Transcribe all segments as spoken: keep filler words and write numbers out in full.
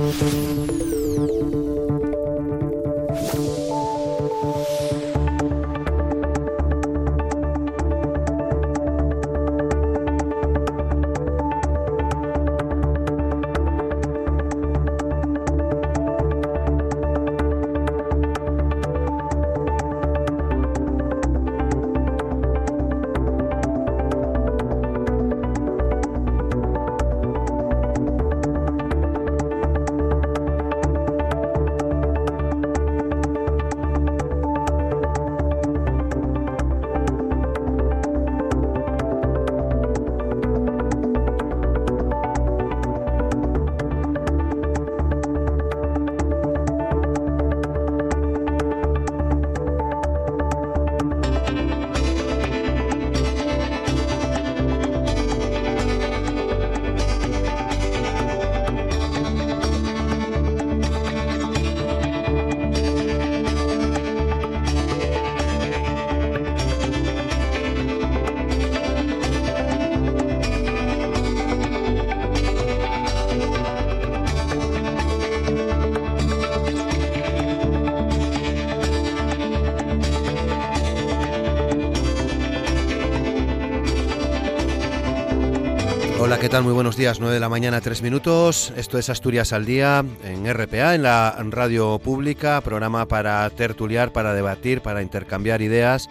Hola, ¿qué tal? Muy buenos días, nueve de la mañana, tres minutos. Esto es Asturias al Día en R P A, en la radio pública, programa para tertuliar, para debatir, para intercambiar ideas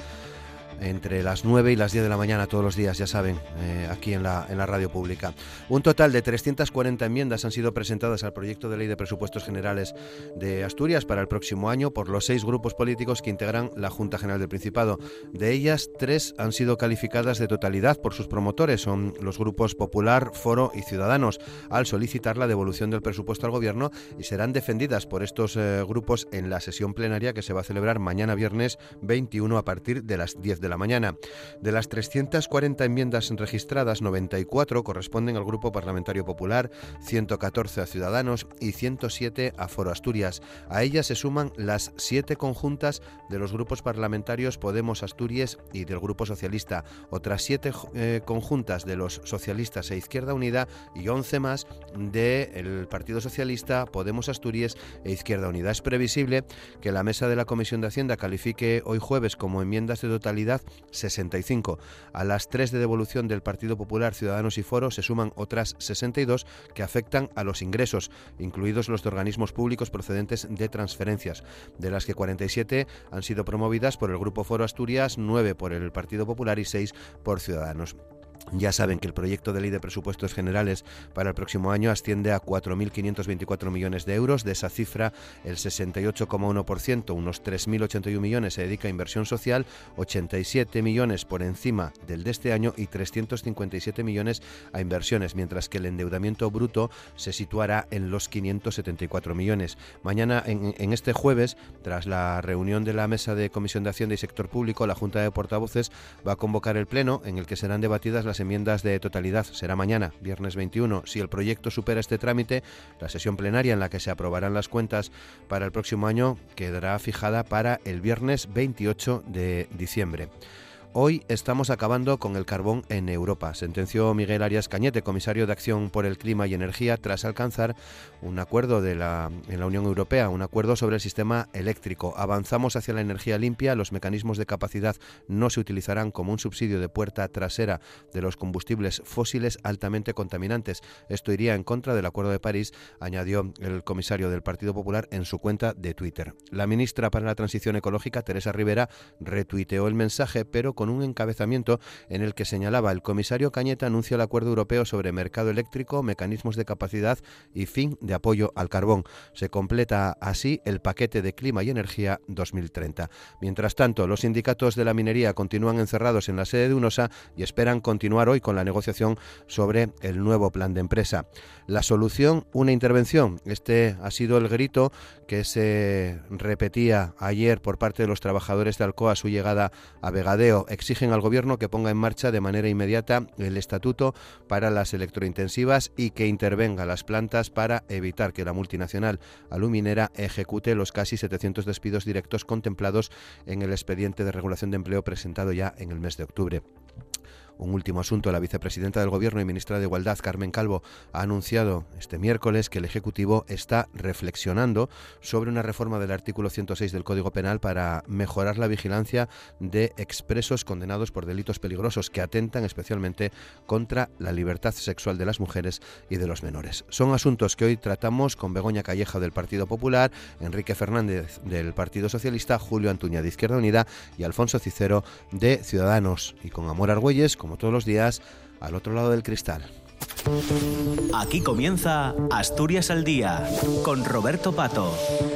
entre las nueve y las diez de la mañana todos los días, ya saben, eh, aquí en la, en la radio pública. Un total de trescientas cuarenta enmiendas han sido presentadas al proyecto de ley de presupuestos generales de Asturias para el próximo año por los seis grupos políticos que integran la Junta General del Principado. De ellas, tres han sido calificadas de totalidad por sus promotores, son los grupos Popular, Foro y Ciudadanos, al solicitar la devolución del presupuesto al Gobierno, y serán defendidas por estos eh, grupos en la sesión plenaria que se va a celebrar mañana viernes veintiuno a partir de las diez de la mañana. De las trescientas cuarenta enmiendas registradas, noventa y cuatro corresponden al Grupo Parlamentario Popular, ciento catorce a Ciudadanos y ciento siete a Foro Asturias. A ellas se suman las siete conjuntas de los grupos parlamentarios Podemos Asturias y del Grupo Socialista, otras siete eh, conjuntas de los socialistas e Izquierda Unida y once más del Partido Socialista, Podemos Asturias e Izquierda Unida. Es previsible que la mesa de la Comisión de Hacienda califique hoy jueves como enmiendas de totalidad sesenta y cinco. A las tres de devolución del Partido Popular, Ciudadanos y Foro se suman otras sesenta y dos que afectan a los ingresos, incluidos los de organismos públicos procedentes de transferencias, de las que cuarenta y siete han sido promovidas por el Grupo Foro Asturias, nueve por el Partido Popular y seis por Ciudadanos. Ya saben que el proyecto de ley de presupuestos generales para el próximo año asciende a cuatro mil quinientos veinticuatro millones de euros. De esa cifra, el sesenta y ocho coma uno por ciento, unos tres mil ochenta y uno millones, se dedica a inversión social, ochenta y siete millones por encima del de este año y trescientos cincuenta y siete millones a inversiones, mientras que el endeudamiento bruto se situará en los quinientos setenta y cuatro millones. Mañana, en, en este jueves, tras la reunión de la Mesa de Comisión de Hacienda y Sector Público, la Junta de Portavoces va a convocar el Pleno, en el que serán debatidas las enmiendas de totalidad. Será mañana, viernes veintiuno. Si el proyecto supera este trámite, la sesión plenaria en la que se aprobarán las cuentas para el próximo año quedará fijada para el viernes veintiocho de diciembre. Hoy estamos acabando con el carbón en Europa, sentenció Miguel Arias Cañete, comisario de Acción por el Clima y Energía, tras alcanzar un acuerdo de la, en la Unión Europea, un acuerdo sobre el sistema eléctrico. Avanzamos hacia la energía limpia, los mecanismos de capacidad no se utilizarán como un subsidio de puerta trasera de los combustibles fósiles altamente contaminantes. Esto iría en contra del Acuerdo de París, añadió el comisario del Partido Popular en su cuenta de Twitter. La ministra para la Transición Ecológica, Teresa Rivera, retuiteó el mensaje, pero con un encabezamiento en el que señalaba: el comisario Cañete anuncia el acuerdo europeo sobre mercado eléctrico, mecanismos de capacidad y fin de apoyo al carbón. Se completa así el paquete de clima y energía dos mil treinta. Mientras tanto, los sindicatos de la minería continúan encerrados en la sede de UNOSA y esperan continuar hoy con la negociación sobre el nuevo plan de empresa. La solución, una intervención. Este ha sido el grito que se repetía ayer por parte de los trabajadores de Alcoa a su llegada a Vegadeo. Exigen al Gobierno que ponga en marcha de manera inmediata el estatuto para las electrointensivas y que intervenga las plantas para evitar que la multinacional aluminera ejecute los casi setecientos despidos directos contemplados en el expediente de regulación de empleo presentado ya en el mes de octubre. Un último asunto: la vicepresidenta del Gobierno y ministra de Igualdad, Carmen Calvo, ha anunciado este miércoles que el Ejecutivo está reflexionando sobre una reforma del artículo ciento seis del Código Penal para mejorar la vigilancia de expresos condenados por delitos peligrosos que atentan especialmente contra la libertad sexual de las mujeres y de los menores. Son asuntos que hoy tratamos con Begoña Calleja del Partido Popular, Enrique Fernández del Partido Socialista, Julio Antuña de Izquierda Unida y Alfonso Cicero de Ciudadanos. Y con Amor Argüelles, como todos los días, al otro lado del cristal. Aquí comienza Asturias al Día con Roberto Pato.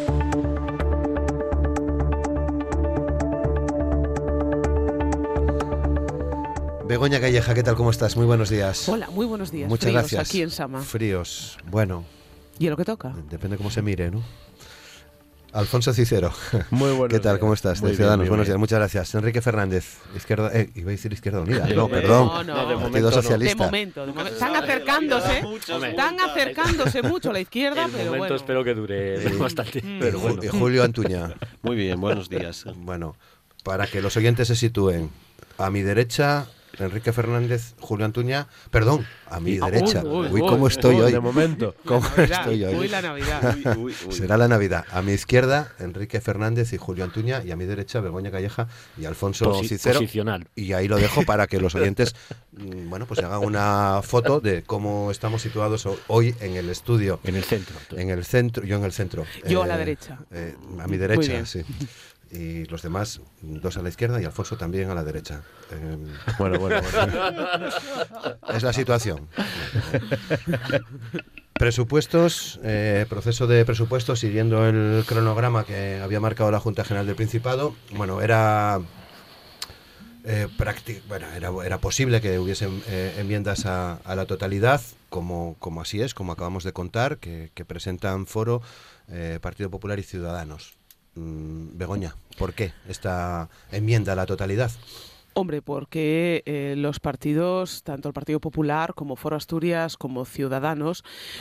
Begoña Calleja, ¿qué tal? ¿Cómo estás? Muy buenos días. Hola, muy buenos días. Muchas Fríos gracias. Aquí en Sama. Fríos. Bueno. ¿Y es lo que toca? Depende cómo se mire, ¿no? Alfonso Cicero. Muy buenos ¿Qué tal? días. ¿Cómo estás? Muy De Ciudadanos. bien, muy Buenos bien. días. Muchas gracias. Enrique Fernández, Izquierda... Eh, iba a decir Izquierda Unida. Sí, No, sí. perdón. No, no. No, de Partido momento no. Socialista. De momento, de momento. Están acercándose, están acercándose mucho a la izquierda, El pero momento bueno. espero que dure bastante. Mm. Pero Ju- bueno. y Julio Antuña. Muy bien, buenos días. Bueno, para que los oyentes se sitúen, a mi derecha, Enrique Fernández, Julio Antuña, perdón, a mi Ah, derecha. uy, Uy, uy, ¿cómo uy, estoy Oh, hoy? de momento. ¿Cómo La Navidad, estoy hoy? Uy, la Navidad. Uy, uy, uy. Será la Navidad. A mi izquierda, Enrique Fernández y Julio Antuña, y a mi derecha, Begoña Calleja y Alfonso Posi- Cicero. Posicional. Y ahí lo dejo para que los oyentes, mm, bueno, pues se hagan una foto de cómo estamos situados ho- hoy en el estudio. En el centro. En el centro, yo en el centro. Yo a la derecha. eh, a mi derecha, bien. sí. Y los demás, dos a la izquierda y Alfonso también a la derecha. Eh, Bueno, bueno, bueno. es la situación. Presupuestos, eh, proceso de presupuestos siguiendo el cronograma que había marcado la Junta General del Principado. Bueno, era eh, prácti- bueno, era, era posible que hubiesen eh, enmiendas a, a la totalidad, como, como así es, como acabamos de contar, que, que presentan Foro, eh, Partido Popular y Ciudadanos. Mm, Begoña, ¿por qué esta enmienda a la totalidad? Hombre, porque eh, los partidos, tanto el Partido Popular como Foro Asturias como Ciudadanos,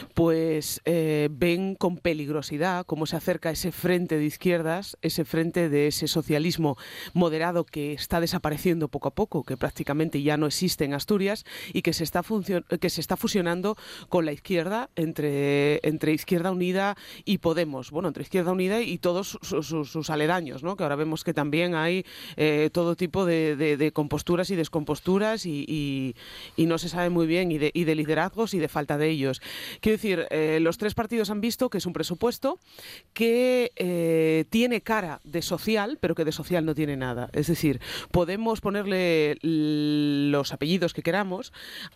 pues eh, ven con peligrosidad cómo se acerca ese frente de izquierdas, ese frente de ese socialismo moderado que está desapareciendo poco a poco, que prácticamente ya no existe en Asturias y que se está, funcio- que se está fusionando con la izquierda, entre, entre Izquierda Unida y Podemos. Bueno, entre Izquierda Unida y todos sus, sus, sus aledaños, ¿no? Que ahora vemos que también hay eh, todo tipo de, de, de de composturas y descomposturas y, y, y no se sabe muy bien, y de, y de liderazgos y de falta de ellos. Quiero decir, eh, los tres partidos han visto que es un presupuesto que eh, tiene cara de social, pero que de social no tiene nada. Es decir, podemos ponerle los apellidos que queramos,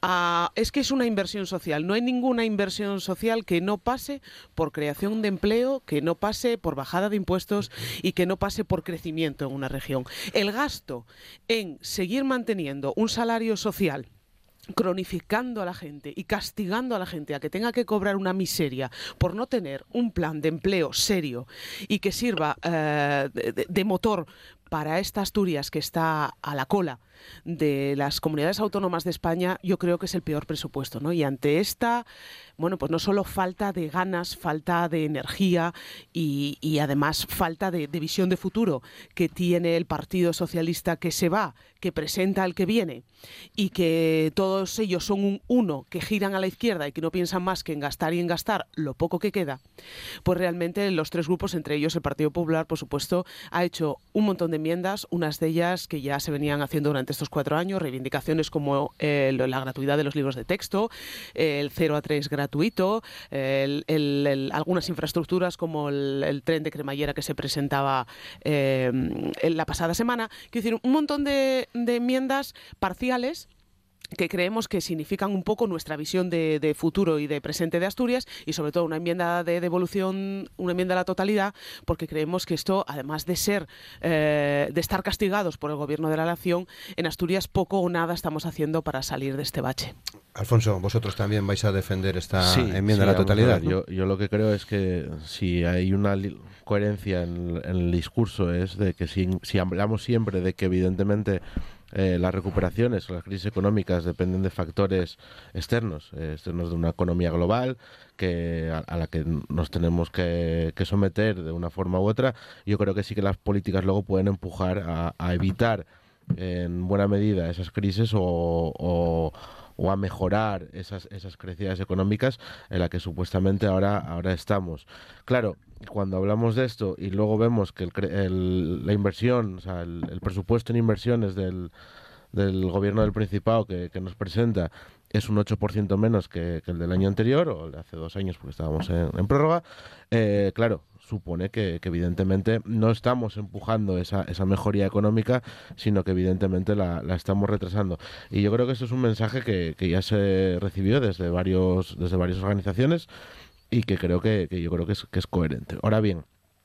a, es que es una inversión social. No hay ninguna inversión social que no pase por creación de empleo, que no pase por bajada de impuestos y que no pase por crecimiento en una región. El gasto en seguir manteniendo un salario social, cronificando a la gente y castigando a la gente a que tenga que cobrar una miseria por no tener un plan de empleo serio y que sirva eh, de, de motor para esta Asturias que está a la cola de las comunidades autónomas de España, yo creo que es el peor presupuesto, ¿no? Y ante esta, bueno, pues no solo falta de ganas, falta de energía y, y además falta de, de visión de futuro que tiene el Partido Socialista, que se va, que presenta al que viene y que todos ellos son un uno, que giran a la izquierda y que no piensan más que en gastar y en gastar lo poco que queda, pues realmente los tres grupos, entre ellos el Partido Popular, por supuesto, ha hecho un montón de enmiendas, unas de ellas que ya se venían haciendo durante estos cuatro años, reivindicaciones como eh, la gratuidad de los libros de texto, eh, el cero a tres gratuito, el, el, el, algunas infraestructuras como el, el tren de cremallera que se presentaba eh, en la pasada semana. Quiero decir, un montón de, de enmiendas parciales que creemos que significan un poco nuestra visión de, de futuro y de presente de Asturias, y sobre todo una enmienda de devolución, una enmienda a la totalidad, porque creemos que esto, además de ser eh, de estar castigados por el Gobierno de la Nación, en Asturias poco o nada estamos haciendo para salir de este bache. Alfonso, vosotros también vais a defender esta Sí, enmienda Sí, a la vamos totalidad, a ver, ¿no? yo, yo lo que creo es que si hay una li- coherencia en, en el discurso es de que si, si hablamos siempre de que evidentemente eh, las recuperaciones o las crisis económicas dependen de factores externos, eh, externos de una economía global que a, a la que nos tenemos que, que someter de una forma u otra, yo creo que sí que las políticas luego pueden empujar a, a evitar en buena medida esas crisis o, o, o a mejorar esas, esas crecidas económicas en las que supuestamente ahora, ahora estamos. Claro, cuando hablamos de esto y luego vemos que el, el, la inversión, o sea, el, el presupuesto en inversiones del, del gobierno del Principado que, que nos presenta es un ocho por ciento menos que, que el del año anterior, o el de hace dos años porque estábamos en, en prórroga, eh, claro, supone que, que evidentemente no estamos empujando esa, esa mejoría económica, sino que evidentemente la, la estamos retrasando. Y yo creo que esto es un mensaje que, que ya se recibió desde varios, desde varias organizaciones y que creo que, que yo creo que es, que es coherente. Ahora bien,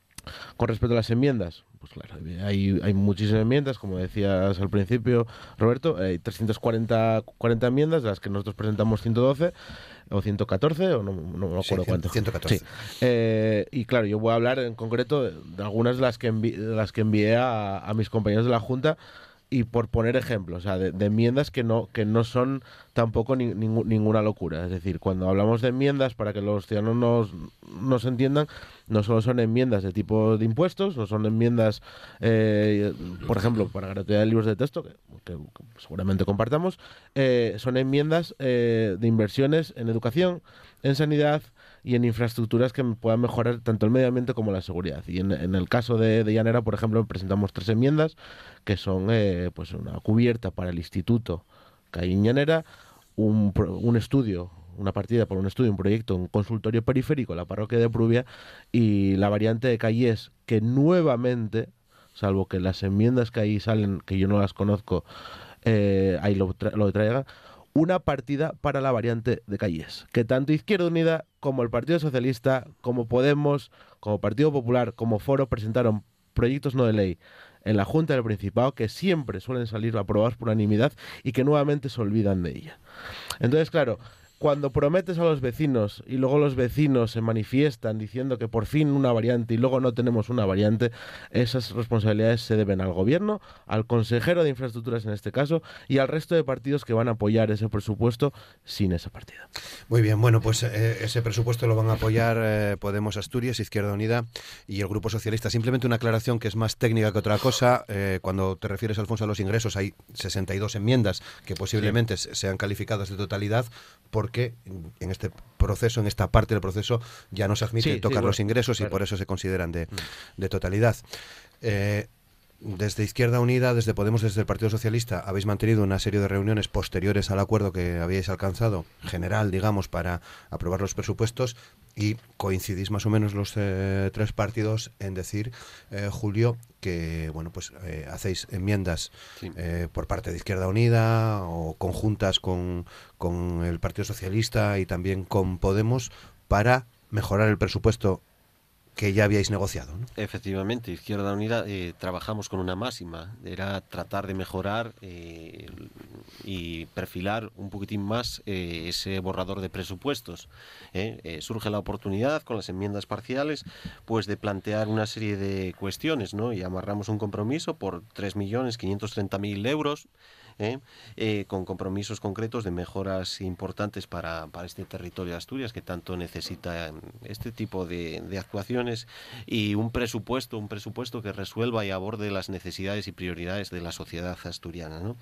con respecto a las enmiendas, pues claro, hay, hay muchísimas enmiendas, como decías al principio, Roberto, hay trescientas cuarenta enmiendas, de las que nosotros presentamos ciento doce o ciento catorce, o no, no me acuerdo sí, cuánto. ciento catorce. Sí. Eh, y claro, yo voy a hablar en concreto de, de algunas de las que, envi de las que envié a, a mis compañeros de la Junta, y por poner ejemplos, o sea, de, de enmiendas que no que no son tampoco ni, ni, ninguna locura. Es decir, cuando hablamos de enmiendas, para que los ciudadanos nos, nos entiendan, no solo son enmiendas de tipo de impuestos, no son enmiendas, eh, por ejemplo, para gratuidad de libros de texto, que, que, que seguramente compartamos, eh, son enmiendas eh, de inversiones en educación, en sanidad y en infraestructuras que puedan mejorar tanto el medio ambiente como la seguridad. Y en, en el caso de, de Llanera, por ejemplo, presentamos tres enmiendas, que son eh, pues una cubierta para el instituto que hay en Llanera, un, un estudio, una partida por un estudio, un proyecto, un consultorio periférico en la parroquia de Prubia, y la variante de Callés, que nuevamente, salvo que las enmiendas que ahí salen, que yo no las conozco, eh, ahí lo, tra lo traigan, una partida para la variante de Callés, que tanto Izquierda Unida como el Partido Socialista, como Podemos, como Partido Popular, como Foro presentaron proyectos no de ley en la Junta del Principado que siempre suelen salir aprobados por unanimidad y que nuevamente se olvidan de ella. Entonces, claro, cuando prometes a los vecinos y luego los vecinos se manifiestan diciendo que por fin una variante y luego no tenemos una variante, esas responsabilidades se deben al gobierno, al consejero de infraestructuras en este caso y al resto de partidos que van a apoyar ese presupuesto sin esa partida. Muy bien, bueno, pues eh, ese presupuesto lo van a apoyar eh, Podemos Asturias, Izquierda Unida y el Grupo Socialista. Simplemente una aclaración que es más técnica que otra cosa. Eh, cuando te refieres, Alfonso, a los ingresos, hay sesenta y dos enmiendas que posiblemente sí. sean calificadas de totalidad, porque en este proceso, en esta parte del proceso, ya no se admite sí, tocar sí, bueno, los ingresos claro. y por eso se consideran de, de totalidad. Eh, desde Izquierda Unida, desde Podemos, desde el Partido Socialista, habéis mantenido una serie de reuniones posteriores al acuerdo que habíais alcanzado, general, digamos, para aprobar los presupuestos, y coincidís más o menos los eh, tres partidos en decir, eh, Julio, que bueno, pues eh, hacéis enmiendas sí. eh, por parte de Izquierda Unida o conjuntas con, con el Partido Socialista y también con Podemos para mejorar el presupuesto que ya habíais negociado, ¿no? Efectivamente, Izquierda Unida eh, trabajamos con una máxima, era tratar de mejorar eh, y perfilar un poquitín más eh, ese borrador de presupuestos. ¿eh? Eh, surge la oportunidad con las enmiendas parciales pues de plantear una serie de cuestiones, ¿no? Y amarramos un compromiso por tres millones quinientos treinta mil euros, ¿eh? Eh, con compromisos concretos de mejoras importantes para, para este territorio de Asturias que tanto necesita este tipo de, de actuaciones, y un presupuesto, un presupuesto que resuelva y aborde las necesidades y prioridades de la sociedad asturiana, ¿no?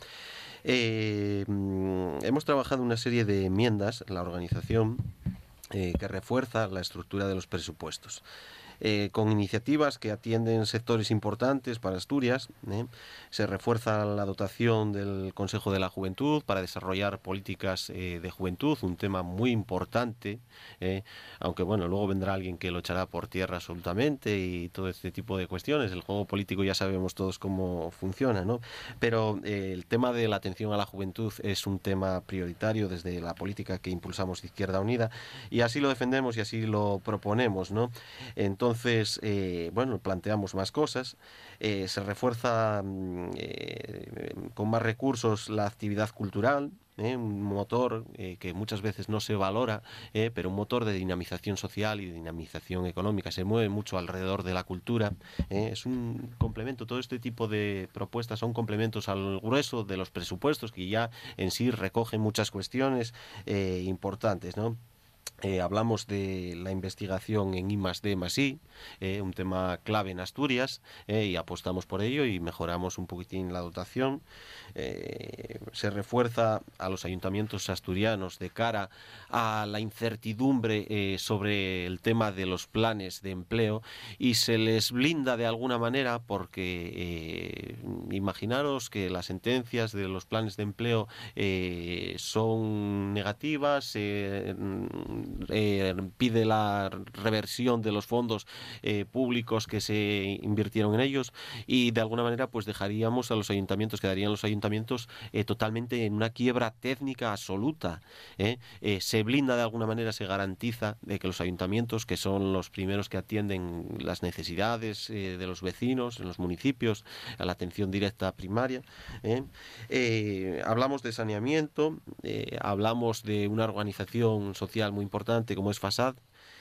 Eh, hemos trabajado una serie de enmiendas en la organización eh, que refuerza la estructura de los presupuestos. Eh, con iniciativas que atienden sectores importantes para Asturias. ¿eh? Se refuerza la dotación del Consejo de la Juventud para desarrollar políticas eh, de juventud, un tema muy importante, ¿eh? aunque bueno, luego vendrá alguien que lo echará por tierra absolutamente y todo este tipo de cuestiones. El juego político ya sabemos todos cómo funciona, ¿no? Pero eh, el tema de la atención a la juventud es un tema prioritario desde la política que impulsamos Izquierda Unida, y así lo defendemos y así lo proponemos, ¿no? Entonces Entonces, eh, bueno, planteamos más cosas, eh, se refuerza eh, con más recursos la actividad cultural, eh, un motor eh, que muchas veces no se valora, eh, pero un motor de dinamización social y de dinamización económica, se mueve mucho alrededor de la cultura, eh, es un complemento, todo este tipo de propuestas son complementos al grueso de los presupuestos que ya en sí recogen muchas cuestiones eh, importantes, ¿no? Eh, hablamos de la investigación en I más D más I, eh, un tema clave en Asturias, eh, y apostamos por ello y mejoramos un poquitín la dotación. Eh, se refuerza a los ayuntamientos asturianos de cara a la incertidumbre eh, sobre el tema de los planes de empleo y se les blinda de alguna manera porque eh, imaginaros que las sentencias de los planes de empleo eh, son negativas, eh, eh, pide la reversión de los fondos eh, públicos que se invirtieron en ellos y de alguna manera pues dejaríamos a los ayuntamientos, quedarían los ayuntamientos eh, totalmente en una quiebra técnica absoluta. ¿eh? Eh, se blinda de alguna manera, se garantiza de que los ayuntamientos, que son los primeros que atienden las necesidades eh, de los vecinos en los municipios, a la atención directa primaria. ¿eh? Eh, hablamos de saneamiento, eh, hablamos de una organización social muy importante como es FASAD.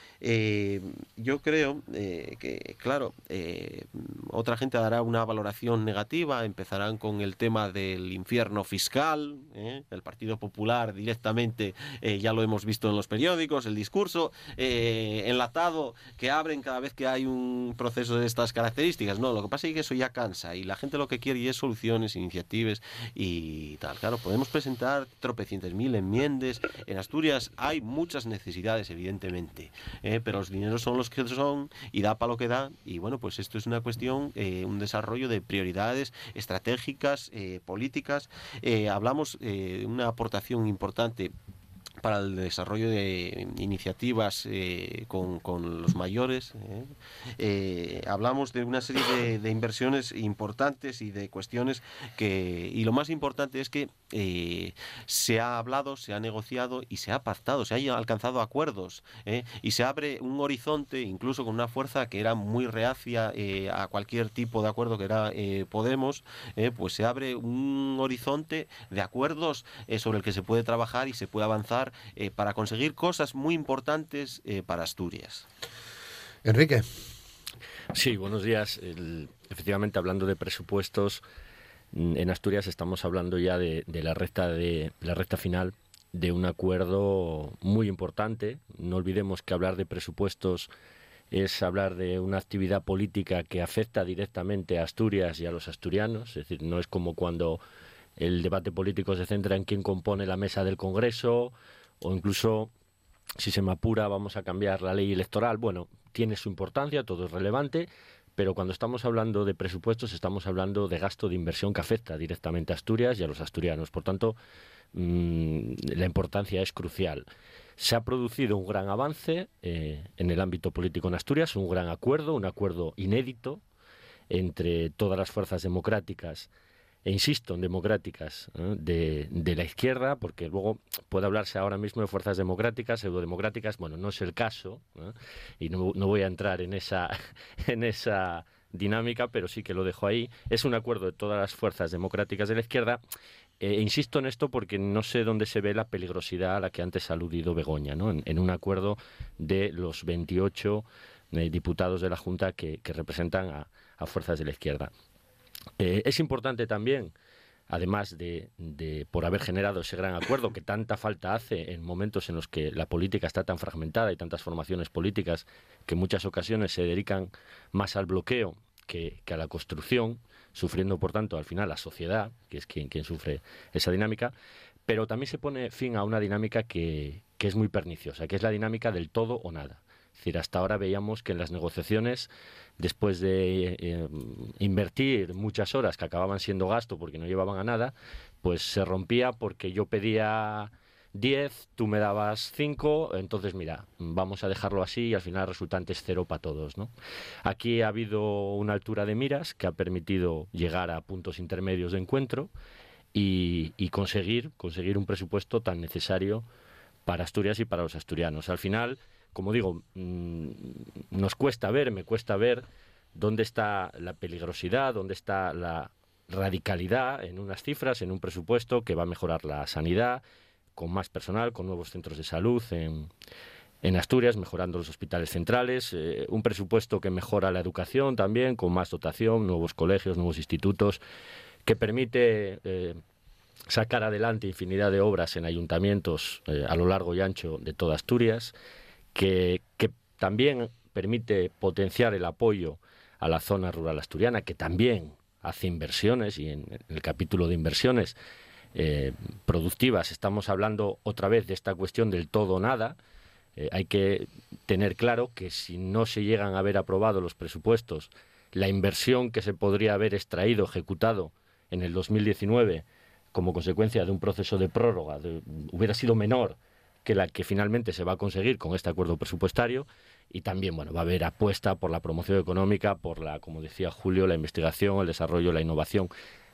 Eh, yo creo eh, que, claro, eh, otra gente dará una valoración negativa, empezarán con el tema del infierno fiscal, ¿eh? El Partido Popular directamente, eh, ya lo hemos visto en los periódicos, el discurso eh, enlatado que abren cada vez que hay un proceso de estas características. No, lo que pasa es que eso ya cansa y la gente lo que quiere es soluciones, iniciativas y tal. Claro, podemos presentar tropecientas mil enmiendas. En Asturias hay muchas necesidades, evidentemente, ¿eh? Eh, pero los dineros son los que son y da para lo que da y bueno, pues esto es una cuestión, eh, un desarrollo de prioridades estratégicas, eh, políticas. Eh, hablamos de eh, una aportación importante para el desarrollo de iniciativas eh, con, con los mayores. ¿eh? Eh, hablamos de una serie de, de inversiones importantes y de cuestiones que, y lo más importante es que eh, se ha hablado, se ha negociado y se ha pactado, se han alcanzado acuerdos ¿eh? y se abre un horizonte, incluso con una fuerza que era muy reacia eh, a cualquier tipo de acuerdo que era eh, Podemos, eh, pues se abre un horizonte de acuerdos eh, sobre el que se puede trabajar y se puede avanzar Eh, para conseguir cosas muy importantes eh, para Asturias. Enrique. Sí, buenos días. El, efectivamente, hablando de presupuestos, en Asturias estamos hablando ya de, de la recta de la recta final de un acuerdo muy importante. No olvidemos que hablar de presupuestos es hablar de una actividad política que afecta directamente a Asturias y a los asturianos. Es decir, no es como cuando el debate político se centra en quién compone la mesa del Congreso o incluso, si se me apura, vamos a cambiar la ley electoral. Bueno, tiene su importancia, todo es relevante, pero cuando estamos hablando de presupuestos estamos hablando de gasto de inversión que afecta directamente a Asturias y a los asturianos. Por tanto, mmm, la importancia es crucial. Se ha producido un gran avance eh, en el ámbito político en Asturias, un gran acuerdo, un acuerdo inédito entre todas las fuerzas democráticas e insisto, en democráticas ¿eh? de, de la izquierda, porque luego puede hablarse ahora mismo de fuerzas democráticas, pseudodemocráticas, bueno, no es el caso, ¿eh? y no, no voy a entrar en esa, en esa dinámica, pero sí que lo dejo ahí. Es un acuerdo de todas las fuerzas democráticas de la izquierda, e eh, insisto en esto porque no sé dónde se ve la peligrosidad a la que antes ha aludido Begoña, ¿no? en, en un acuerdo de los veintiocho eh, diputados de la Junta que, que representan a, a fuerzas de la izquierda. Eh, es importante también, además de, de por haber generado ese gran acuerdo que tanta falta hace en momentos en los que la política está tan fragmentada y tantas formaciones políticas que en muchas ocasiones se dedican más al bloqueo que, que a la construcción, sufriendo por tanto al final la sociedad, que es quien, quien sufre esa dinámica, pero también se pone fin a una dinámica que, que es muy perniciosa, que es la dinámica del todo o nada. Es decir, hasta ahora veíamos que en las negociaciones, después de eh, invertir muchas horas que acababan siendo gasto porque no llevaban a nada, pues se rompía porque yo pedía diez, tú me dabas cinco, entonces mira, vamos a dejarlo así y al final el resultante es cero para todos, ¿no? Aquí ha habido una altura de miras que ha permitido llegar a puntos intermedios de encuentro y, y conseguir, conseguir un presupuesto tan necesario para Asturias y para los asturianos. Al final, como digo, mmm, nos cuesta ver, me cuesta ver dónde está la peligrosidad, dónde está la radicalidad en unas cifras, en un presupuesto que va a mejorar la sanidad, con más personal, con nuevos centros de salud en, en Asturias, mejorando los hospitales centrales, eh, un presupuesto que mejora la educación también, con más dotación, nuevos colegios, nuevos institutos, que permite eh, sacar adelante infinidad de obras en ayuntamientos eh, a lo largo y ancho de toda Asturias, que, que también permite potenciar el apoyo a la zona rural asturiana, que también hace inversiones, y en, en el capítulo de inversiones eh, productivas estamos hablando otra vez de esta cuestión del todo o nada. Eh, hay que tener claro que si no se llegan a haber aprobado los presupuestos, la inversión que se podría haber extraído, ejecutado en el dos mil diecinueve como consecuencia de un proceso de prórroga, de, hubiera sido menor que la que finalmente se va a conseguir con este acuerdo presupuestario. Y también, bueno, va a haber apuesta por la promoción económica, por la, como decía Julio, la investigación, el desarrollo, la innovación.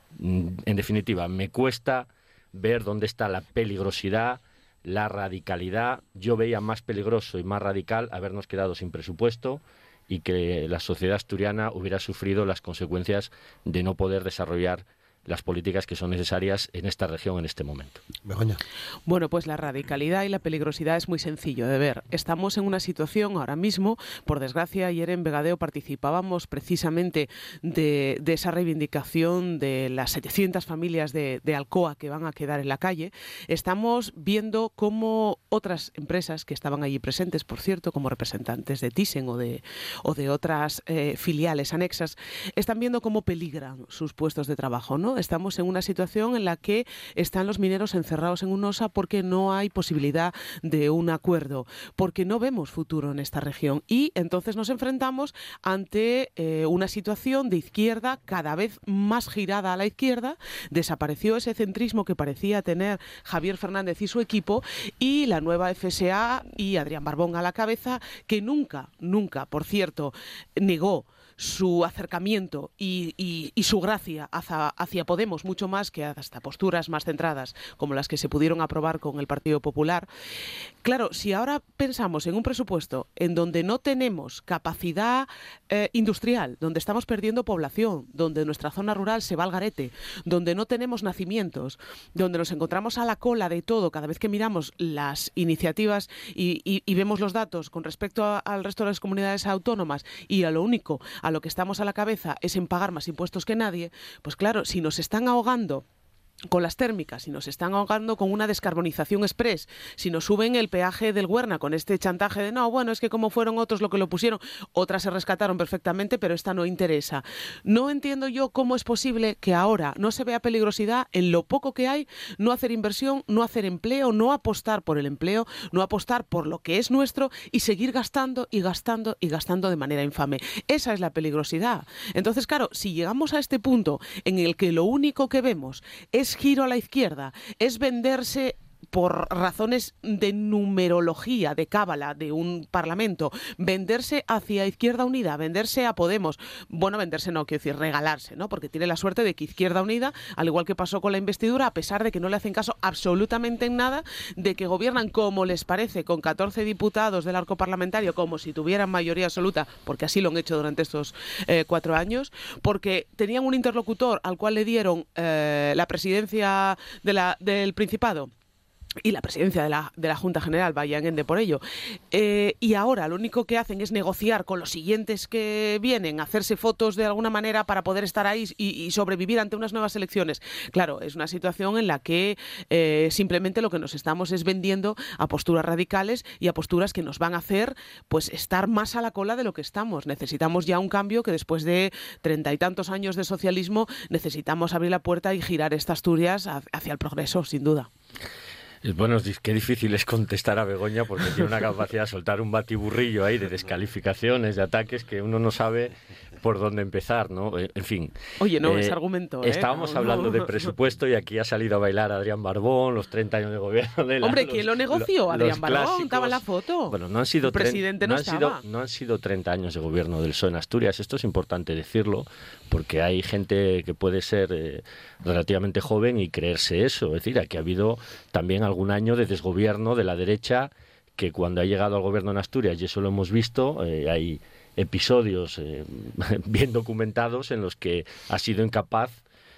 En definitiva, me cuesta ver dónde está la peligrosidad, la radicalidad. Yo veía más peligroso y más radical habernos quedado sin presupuesto y que la sociedad asturiana hubiera sufrido las consecuencias de no poder desarrollar las políticas que son necesarias en esta región en este momento. Begoña. Bueno, pues la radicalidad y la peligrosidad es muy sencillo de ver. Estamos en una situación ahora mismo, por desgracia, ayer en Vegadeo participábamos precisamente de, de esa reivindicación de las setecientas familias de, de Alcoa que van a quedar en la calle. Estamos viendo cómo otras empresas que estaban allí presentes, por cierto, como representantes de Thyssen o de, o de otras eh, filiales anexas, están viendo cómo peligran sus puestos de trabajo, ¿no? Estamos en una situación en la que están los mineros encerrados en un osa porque no hay posibilidad de un acuerdo, porque no vemos futuro en esta región, y entonces nos enfrentamos ante eh, una situación de izquierda cada vez más girada a la izquierda. Desapareció ese centrismo que parecía tener Javier Fernández y su equipo, y la nueva F S A y Adrián Barbón a la cabeza, que nunca, nunca, por cierto, negó su acercamiento y, y, y su gracia hacia, hacia Podemos, mucho más que hasta posturas más centradas como las que se pudieron aprobar con el Partido Popular. Claro, si ahora pensamos en un presupuesto en donde no tenemos capacidad eh, industrial, donde estamos perdiendo población, donde nuestra zona rural se va al garete, donde no tenemos nacimientos, donde nos encontramos a la cola de todo cada vez que miramos las iniciativas y, y, y vemos los datos con respecto a, al resto de las comunidades autónomas, y a lo único a lo que estamos a la cabeza es en pagar más impuestos que nadie, pues claro, si nos están ahogando con las térmicas, si nos están ahogando con una descarbonización express, si nos suben el peaje del Huerna con este chantaje de no, bueno, es que como fueron otros lo que lo pusieron, otras se rescataron perfectamente, pero esta no interesa. No entiendo yo cómo es posible que ahora no se vea peligrosidad en lo poco que hay, no hacer inversión, no hacer empleo, no apostar por el empleo, no apostar por lo que es nuestro y seguir gastando y gastando y gastando de manera infame. Esa es la peligrosidad. Entonces, claro, si llegamos a este punto en el que lo único que vemos es giro a la izquierda, es venderse por razones de numerología, de cábala, de un parlamento, venderse hacia Izquierda Unida, venderse a Podemos, bueno, venderse no, quiero decir, regalarse, ¿no? Porque tiene la suerte de que Izquierda Unida, al igual que pasó con la investidura, a pesar de que no le hacen caso absolutamente en nada, de que gobiernan como les parece, con catorce diputados del arco parlamentario, como si tuvieran mayoría absoluta, porque así lo han hecho durante estos eh, cuatro años, porque tenían un interlocutor al cual le dieron eh, la presidencia de la, del Principado y la presidencia de la, de la Junta General, vayan ende por ello. Eh, y ahora lo único que hacen es negociar con los siguientes que vienen, hacerse fotos de alguna manera para poder estar ahí y, y sobrevivir ante unas nuevas elecciones. Claro, es una situación en la que eh, simplemente lo que nos estamos es vendiendo a posturas radicales y a posturas que nos van a hacer pues estar más a la cola de lo que estamos. Necesitamos ya un cambio, que después de treinta y tantos años de socialismo necesitamos abrir la puerta y girar esta Asturias hacia el progreso, sin duda. Bueno, qué difícil es contestar a Begoña, porque tiene una capacidad de soltar un batiburrillo ahí de descalificaciones, de ataques, que uno no sabe por dónde empezar, ¿no? En fin. Oye, no, eh, es argumento, ¿eh? Estábamos no, hablando no, de presupuesto y aquí ha salido a bailar Adrián Barbón, los treinta años de gobierno de la, Hombre, los, ¿quién lo negoció? Lo, Adrián Barbón, clásicos. estaba en la foto. Bueno, no han sido, el presidente no no han estaba. sido, no han sido treinta años de gobierno del P S O E en Asturias. Esto es importante decirlo, porque hay gente que puede ser eh, relativamente joven y creerse eso. Es decir, aquí ha habido también algún año de desgobierno de la derecha, que cuando ha llegado al gobierno en Asturias, y eso lo hemos visto, eh, hay episodios eh, bien documentados en los que ha sido incapaz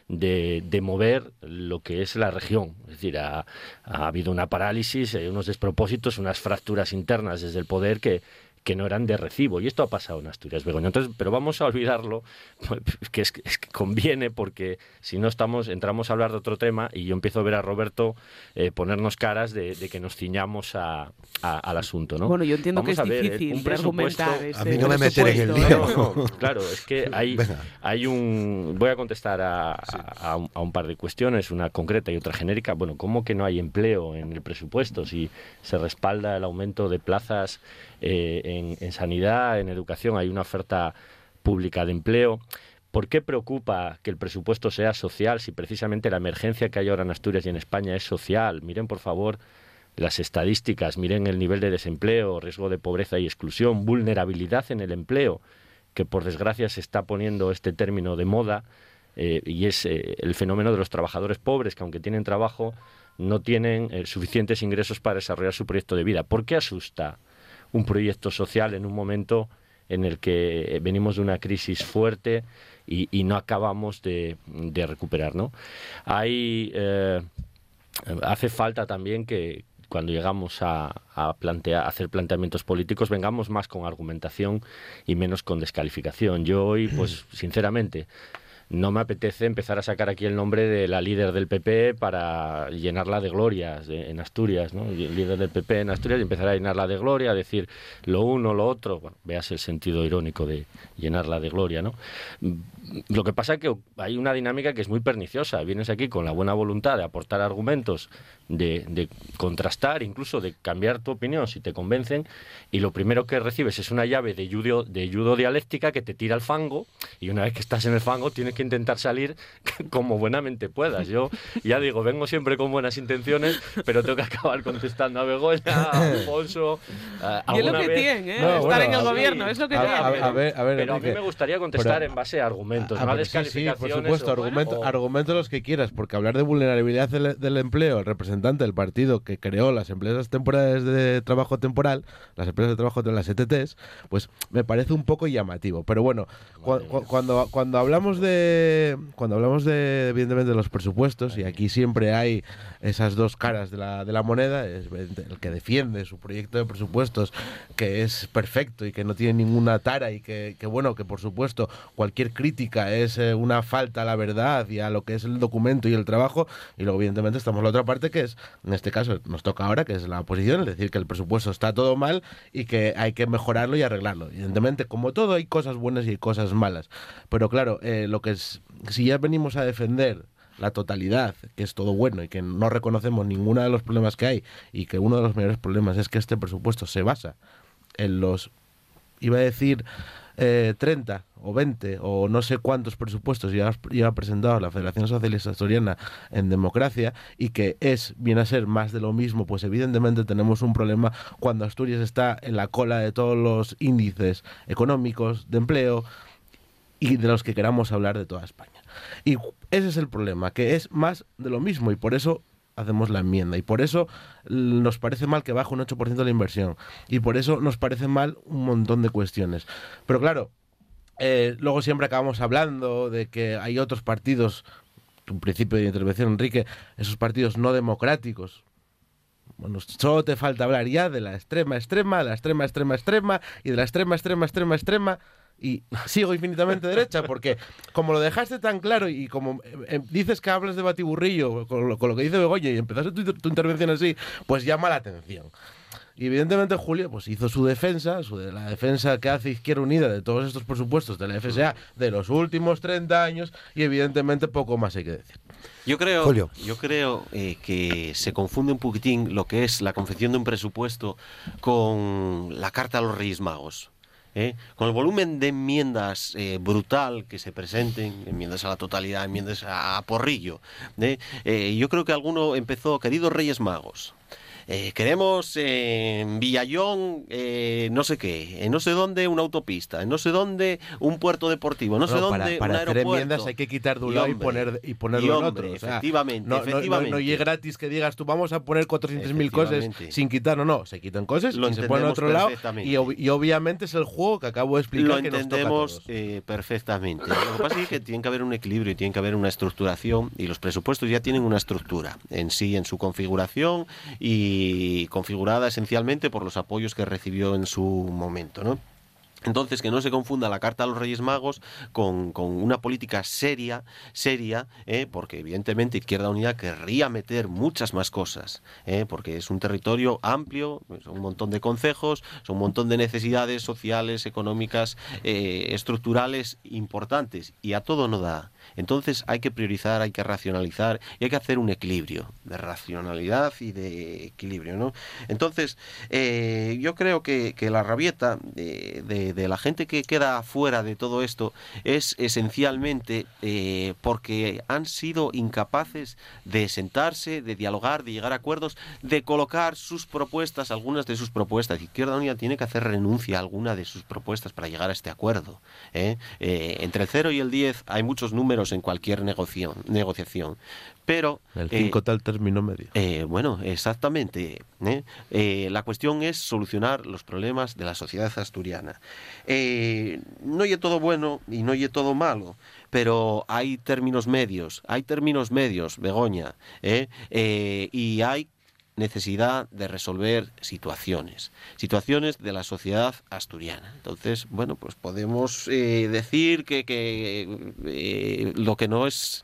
de, de mover lo que es la región. Es decir, ha, ha habido una parálisis, eh, unos despropósitos, unas fracturas internas desde el poder que, que no eran de recibo. Y esto ha pasado en Asturias, Begoña. Entonces, pero vamos a olvidarlo, que es, es que conviene, porque si no estamos, entramos a hablar de otro tema y yo empiezo a ver a Roberto eh, ponernos caras de, de que nos ciñamos a, a, al asunto, ¿no? Bueno, yo entiendo vamos que es ver, difícil un de argumentar A este mí no me meteré en el lío. No, no, claro, es que hay, hay un... Voy a contestar a, sí. a, a, un, a un par de cuestiones, una concreta y otra genérica. Bueno, ¿cómo que no hay empleo en el presupuesto si se respalda el aumento de plazas eh, en, en sanidad, en educación? Hay una oferta pública de empleo. ¿Por qué preocupa que el presupuesto sea social si precisamente la emergencia que hay ahora en Asturias y en España es social? Miren, por favor, las estadísticas, miren el nivel de desempleo, riesgo de pobreza y exclusión, vulnerabilidad en el empleo, que por desgracia se está poniendo este término de moda, eh, y es eh, el fenómeno de los trabajadores pobres, que aunque tienen trabajo, no tienen eh, suficientes ingresos para desarrollar su proyecto de vida. ¿Por qué asusta un proyecto social en un momento en el que venimos de una crisis fuerte y, y no acabamos de, de recuperar, ¿no? Hay, eh, hace falta también que cuando llegamos a, a, plantear, a hacer planteamientos políticos vengamos más con argumentación y menos con descalificación. Yo hoy, pues sinceramente, no me apetece empezar a sacar aquí el nombre de la líder del P P para llenarla de glorias en Asturias, ¿no? El líder del P P en Asturias, y empezar a llenarla de gloria, a decir lo uno, lo otro. Bueno, veas el sentido irónico de llenarla de gloria, ¿no? Lo que pasa es que hay una dinámica que es muy perniciosa. Vienes aquí con la buena voluntad de aportar argumentos, de, de contrastar, incluso de cambiar tu opinión si te convencen, y lo primero que recibes es una llave de judo, de judo dialéctica que te tira al fango, y una vez que estás en el fango tienes que intentar salir como buenamente puedas. Yo ya digo, vengo siempre con buenas intenciones, pero tengo que acabar contestando a Begoña, a Alfonso, a, y es lo que vez... tiene, ¿eh? No, estar bueno, en el sí, gobierno, es lo que a, tiene. a, a ver, a ver, pero Enrique, a mí me gustaría contestar pero, en base a argumentos, a, no a sí, sí, descalificaciones. por supuesto, o, argumento, bueno, o... argumento los que quieras, porque hablar de vulnerabilidad del, del empleo, el representante del partido que creó las empresas temporales de trabajo temporal, las empresas de trabajo de las E T Ts, pues me parece un poco llamativo. Pero bueno, cu cu cuando, cuando hablamos de cuando hablamos de evidentemente de los presupuestos, y aquí siempre hay esas dos caras de la, de la moneda, es el que defiende su proyecto de presupuestos, que es perfecto y que no tiene ninguna tara, y que, que bueno, que por supuesto cualquier crítica es eh, una falta a la verdad y a lo que es el documento y el trabajo, y luego evidentemente estamos la otra parte, que es, en este caso nos toca ahora, que es la oposición, es decir, que el presupuesto está todo mal y que hay que mejorarlo y arreglarlo. Evidentemente, como todo, hay cosas buenas y hay cosas malas, pero claro, eh, lo que es, si ya venimos a defender la totalidad, que es todo bueno y que no reconocemos ninguno de los problemas que hay, y que uno de los mayores problemas es que este presupuesto se basa en los, iba a decir eh, treinta o veinte o no sé cuántos presupuestos ya, ya ha presentado la Federación Socialista Asturiana en democracia, y que es, viene a ser más de lo mismo, pues evidentemente tenemos un problema cuando Asturias está en la cola de todos los índices económicos, de empleo, y de los que queramos hablar de toda España. Y ese es el problema, que es más de lo mismo, y por eso hacemos la enmienda, y por eso nos parece mal que baje un ocho por ciento la inversión, y por eso nos parece mal un montón de cuestiones. Pero claro, eh, luego siempre acabamos hablando de que hay otros partidos, un principio de intervención, Enrique, esos partidos no democráticos. Bueno, solo te falta hablar ya de la extrema extrema, de la extrema extrema extrema, y de la extrema extrema extrema extrema, y sigo infinitamente derecha, porque como lo dejaste tan claro y como eh, dices que hablas de batiburrillo con lo, con lo que dice Begoña, y empezaste tu, tu intervención así, pues llama la atención. Y evidentemente Julio pues hizo su defensa, su, de la defensa que hace Izquierda Unida de todos estos presupuestos de la F S A de los últimos treinta años, y evidentemente poco más hay que decir. Yo creo, Julio. yo creo eh, que se confunde un poquitín lo que es la confección de un presupuesto con la carta a los Reyes Magos. ¿Eh? Con el volumen de enmiendas eh, brutal que se presenten, enmiendas a la totalidad, enmiendas a, a porrillo, ¿eh? Eh, yo creo que alguno empezó, queridos Reyes Magos, eh, queremos eh, en Villallón eh, no sé qué, en no sé dónde una autopista, en no sé dónde un puerto deportivo, no, no sé dónde para, para un hacer aeropuerto. Enmiendas hay que quitar de un y lado y, hombre, poner, y ponerlo y en hombre, otro. O sea, efectivamente, no, efectivamente. No, no, no llegue gratis que digas tú vamos a poner cuatrocientas mil cosas sin quitar, no, no, se quitan cosas Lo y se ponen en otro lado, y, ob y obviamente es el juego que acabo de explicar. Lo que entendemos nos toca a todos. Eh, perfectamente. Lo que pasa es que tiene que haber un equilibrio y tiene que haber una estructuración, y los presupuestos ya tienen una estructura en sí, en su configuración, y y configurada esencialmente por los apoyos que recibió en su momento, ¿no? Entonces, que no se confunda la Carta a los Reyes Magos con, con una política seria, seria, ¿eh? Porque evidentemente Izquierda Unida querría meter muchas más cosas, ¿eh? Porque es un territorio amplio, son un montón de concejos, son un montón de necesidades sociales, económicas, eh, estructurales importantes, y a todo no da. Entonces hay que priorizar, hay que racionalizar y hay que hacer un equilibrio de racionalidad y de equilibrio, ¿no? Entonces, eh, yo creo que, que la rabieta de, de, de la gente que queda fuera de todo esto es esencialmente eh, porque han sido incapaces de sentarse, de dialogar, de llegar a acuerdos, de colocar sus propuestas, algunas de sus propuestas. Izquierda Unida tiene que hacer renuncia a alguna de sus propuestas para llegar a este acuerdo, ¿eh? Eh, entre el cero y el diez hay muchos números en cualquier negociación, negociación. Pero el cinco eh, tal término medio. Eh, bueno, exactamente. ¿eh? Eh, la cuestión es solucionar los problemas de la sociedad asturiana. Eh, no hay todo bueno y no hay todo malo, pero hay términos medios, hay términos medios, Begoña, ¿eh? Eh, y hay necesidad de resolver situaciones, situaciones de la sociedad asturiana. Entonces, bueno, pues podemos eh, decir que, que eh, lo que no es,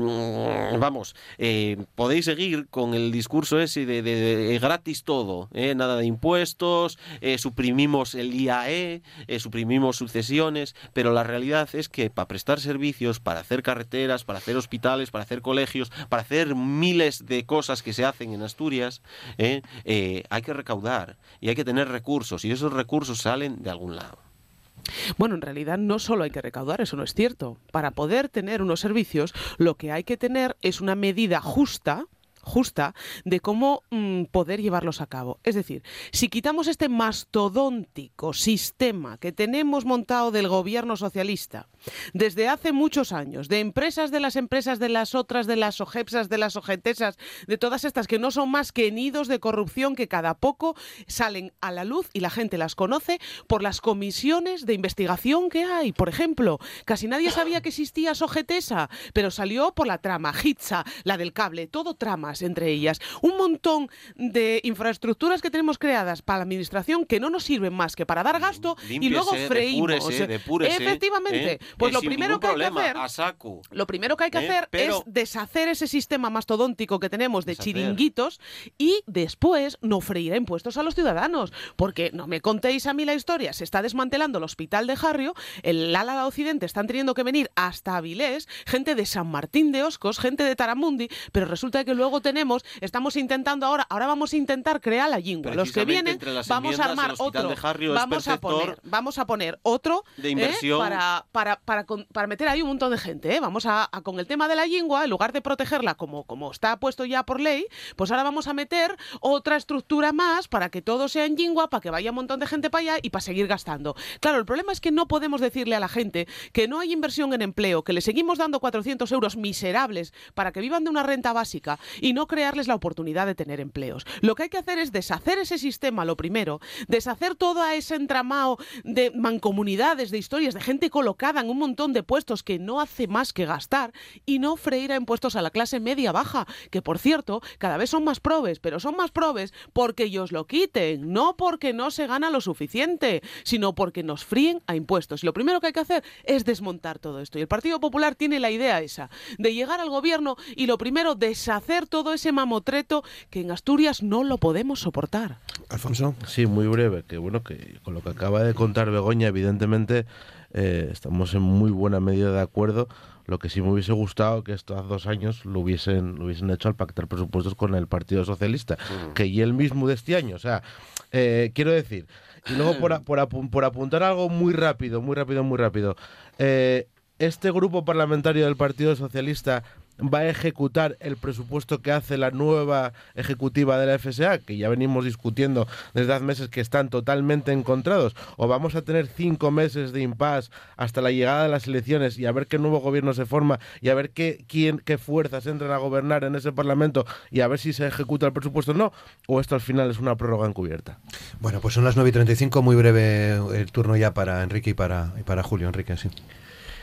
mm, vamos, eh, podéis seguir con el discurso ese de, de, de gratis todo, eh, nada de impuestos, eh, suprimimos el I A E, eh, suprimimos sucesiones, pero la realidad es que para prestar servicios, para hacer carreteras, para hacer hospitales, para hacer colegios, para hacer miles de cosas que se hacen en Asturias, Eh, eh, hay que recaudar y hay que tener recursos, y esos recursos salen de algún lado. Bueno, en realidad no solo hay que recaudar, eso no es cierto. Para poder tener unos servicios, lo que hay que tener es una medida justa, justa de cómo mmm, poder llevarlos a cabo. Es decir, si quitamos este mastodóntico sistema que tenemos montado del gobierno socialista desde hace muchos años, de empresas de las empresas, de las otras, de las OGEPSAS, de las OGETESAS, de todas estas que no son más que nidos de corrupción que cada poco salen a la luz y la gente las conoce por las comisiones de investigación que hay. Por ejemplo, casi nadie sabía que existía SOGETESA, pero salió por la trama, HITSA, la del cable, todo tramas entre ellas. Un montón de infraestructuras que tenemos creadas para la administración que no nos sirven más que para dar gasto. Límpiese, y luego freímos. Depúrese, depúrese, Efectivamente. ¿eh? Pues eh, lo primero que hay que hacer, a saco. lo primero que hay que ¿Eh? hacer Pero... es deshacer ese sistema mastodóntico que tenemos de deshacer. chiringuitos y después no freír a impuestos a los ciudadanos. Porque no me contéis a mí la historia. Se está desmantelando el hospital de Jarrio, el Álava Occidente están teniendo que venir hasta Avilés, gente de San Martín de Oscos, gente de Taramundi, pero resulta que luego tenemos, estamos intentando ahora, ahora vamos a intentar crear la Yingua. Los que vienen, vamos a armar otro, vamos a poner, vamos a poner otro de inversión ¿eh? para, para, para, para meter ahí un montón de gente. ¿eh? Vamos a, a, con el tema de la Yingua, en lugar de protegerla como, como está puesto ya por ley, pues ahora vamos a meter otra estructura más para que todo sea en Yingua, para que vaya un montón de gente para allá y para seguir gastando. Claro, el problema es que no podemos decirle a la gente que no hay inversión en empleo, que le seguimos dando cuatrocientos euros miserables para que vivan de una renta básica y no crearles la oportunidad de tener empleos. Lo que hay que hacer es deshacer ese sistema, lo primero, deshacer todo ese entramado de mancomunidades, de historias, de gente colocada en un montón de puestos que no hace más que gastar y no freír a impuestos a la clase media baja, que por cierto, cada vez son más probes, pero son más probes porque ellos lo quiten, no porque no se gana lo suficiente, sino porque nos fríen a impuestos. Y lo primero que hay que hacer es desmontar todo esto. Y el Partido Popular tiene la idea esa, de llegar al gobierno y lo primero, deshacer todo ese mamotreto que en Asturias no lo podemos soportar. Alfonso. Sí, muy breve, que bueno, que con lo que acaba de contar Begoña, evidentemente eh, estamos en muy buena medida de acuerdo. Lo que sí me hubiese gustado que estos dos años lo hubiesen, lo hubiesen hecho al pactar presupuestos con el Partido Socialista, mm. que y el mismo de este año. O sea, eh, quiero decir, y luego por, por, por apuntar algo muy rápido, muy rápido, muy rápido. Eh, este grupo parlamentario del Partido Socialista va a ejecutar el presupuesto que hace la nueva ejecutiva de la F S A, que ya venimos discutiendo desde hace meses que están totalmente encontrados, o vamos a tener cinco meses de impasse hasta la llegada de las elecciones y a ver qué nuevo gobierno se forma y a ver qué, quién, qué fuerzas entran a gobernar en ese Parlamento y a ver si se ejecuta el presupuesto o no, o esto al final es una prórroga encubierta. Bueno, pues son las nueve y treinta y cinco, muy breve el turno ya para Enrique y para, y para Julio. Enrique, sí.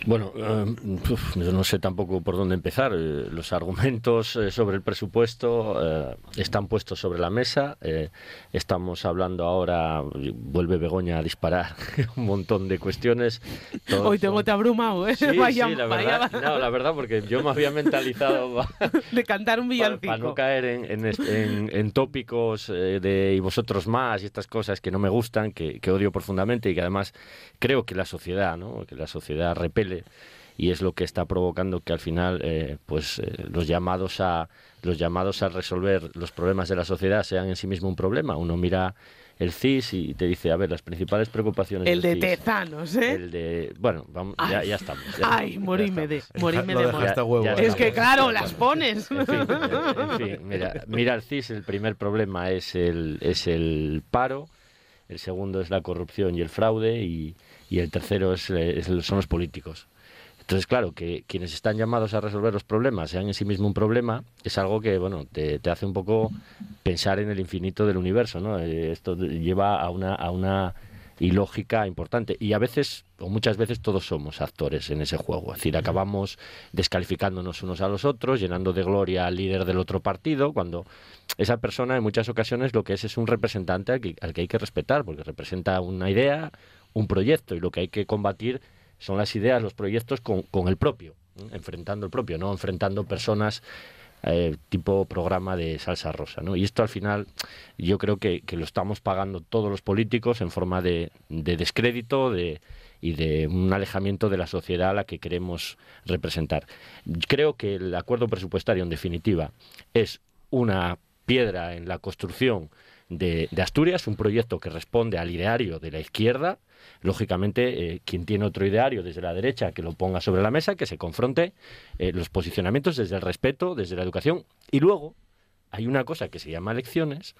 Bueno, eh, uf, no sé tampoco por dónde empezar. Eh, los argumentos eh, sobre el presupuesto eh, están puestos sobre la mesa. Eh, estamos hablando ahora, vuelve Begoña a disparar un montón de cuestiones. Todos Hoy tengo son... te abrumado, ¿eh? Sí, vaya, sí, la vaya... verdad, no, la verdad, porque yo me había mentalizado de cantar un villancico. Para, para no caer en, en, en, en tópicos eh, de y vosotros más y estas cosas que no me gustan, que, que odio profundamente y que además creo que la sociedad, ¿no? que la sociedad repele, y es lo que está provocando que al final eh, pues eh, los llamados a los llamados a resolver los problemas de la sociedad sean en sí mismo un problema. Uno mira el C I S y te dice, a ver, las principales preocupaciones el del de C I S, Tezanos, ¿eh? El de... Bueno, vamos, ya, ya estamos. Ya ay, estamos, moríme de, moríme de amor. Huevo, ya es estamos. que claro, las pones. En fin, eh, en fin, mira, mira el C I S, el primer problema es el, es el paro, el segundo es la corrupción y el fraude, y, y el tercero es, es, son los políticos. Entonces, claro, que quienes están llamados a resolver los problemas sean en sí mismo un problema, es algo que, bueno, te, te hace un poco pensar en el infinito del universo, ¿no? Eh, esto lleva a una, a una ilógica importante. Y a veces, o muchas veces, todos somos actores en ese juego. Es decir, acabamos descalificándonos unos a los otros, llenando de gloria al líder del otro partido, cuando esa persona en muchas ocasiones lo que es es un representante al que, al que hay que respetar, porque representa una idea, un proyecto, y lo que hay que combatir son las ideas, los proyectos con, con el propio, ¿eh? enfrentando el propio, no enfrentando personas eh, tipo programa de salsa rosa, ¿no? Y esto al final yo creo que, que lo estamos pagando todos los políticos en forma de, de descrédito de, y de un alejamiento de la sociedad a la que queremos representar. Creo que el acuerdo presupuestario, en definitiva, es una piedra en la construcción de, de Asturias, un proyecto que responde al ideario de la izquierda. Lógicamente, eh, quien tiene otro ideario desde la derecha, que lo ponga sobre la mesa, que se confronte eh, los posicionamientos desde el respeto, desde la educación. Y luego hay una cosa que se llama elecciones,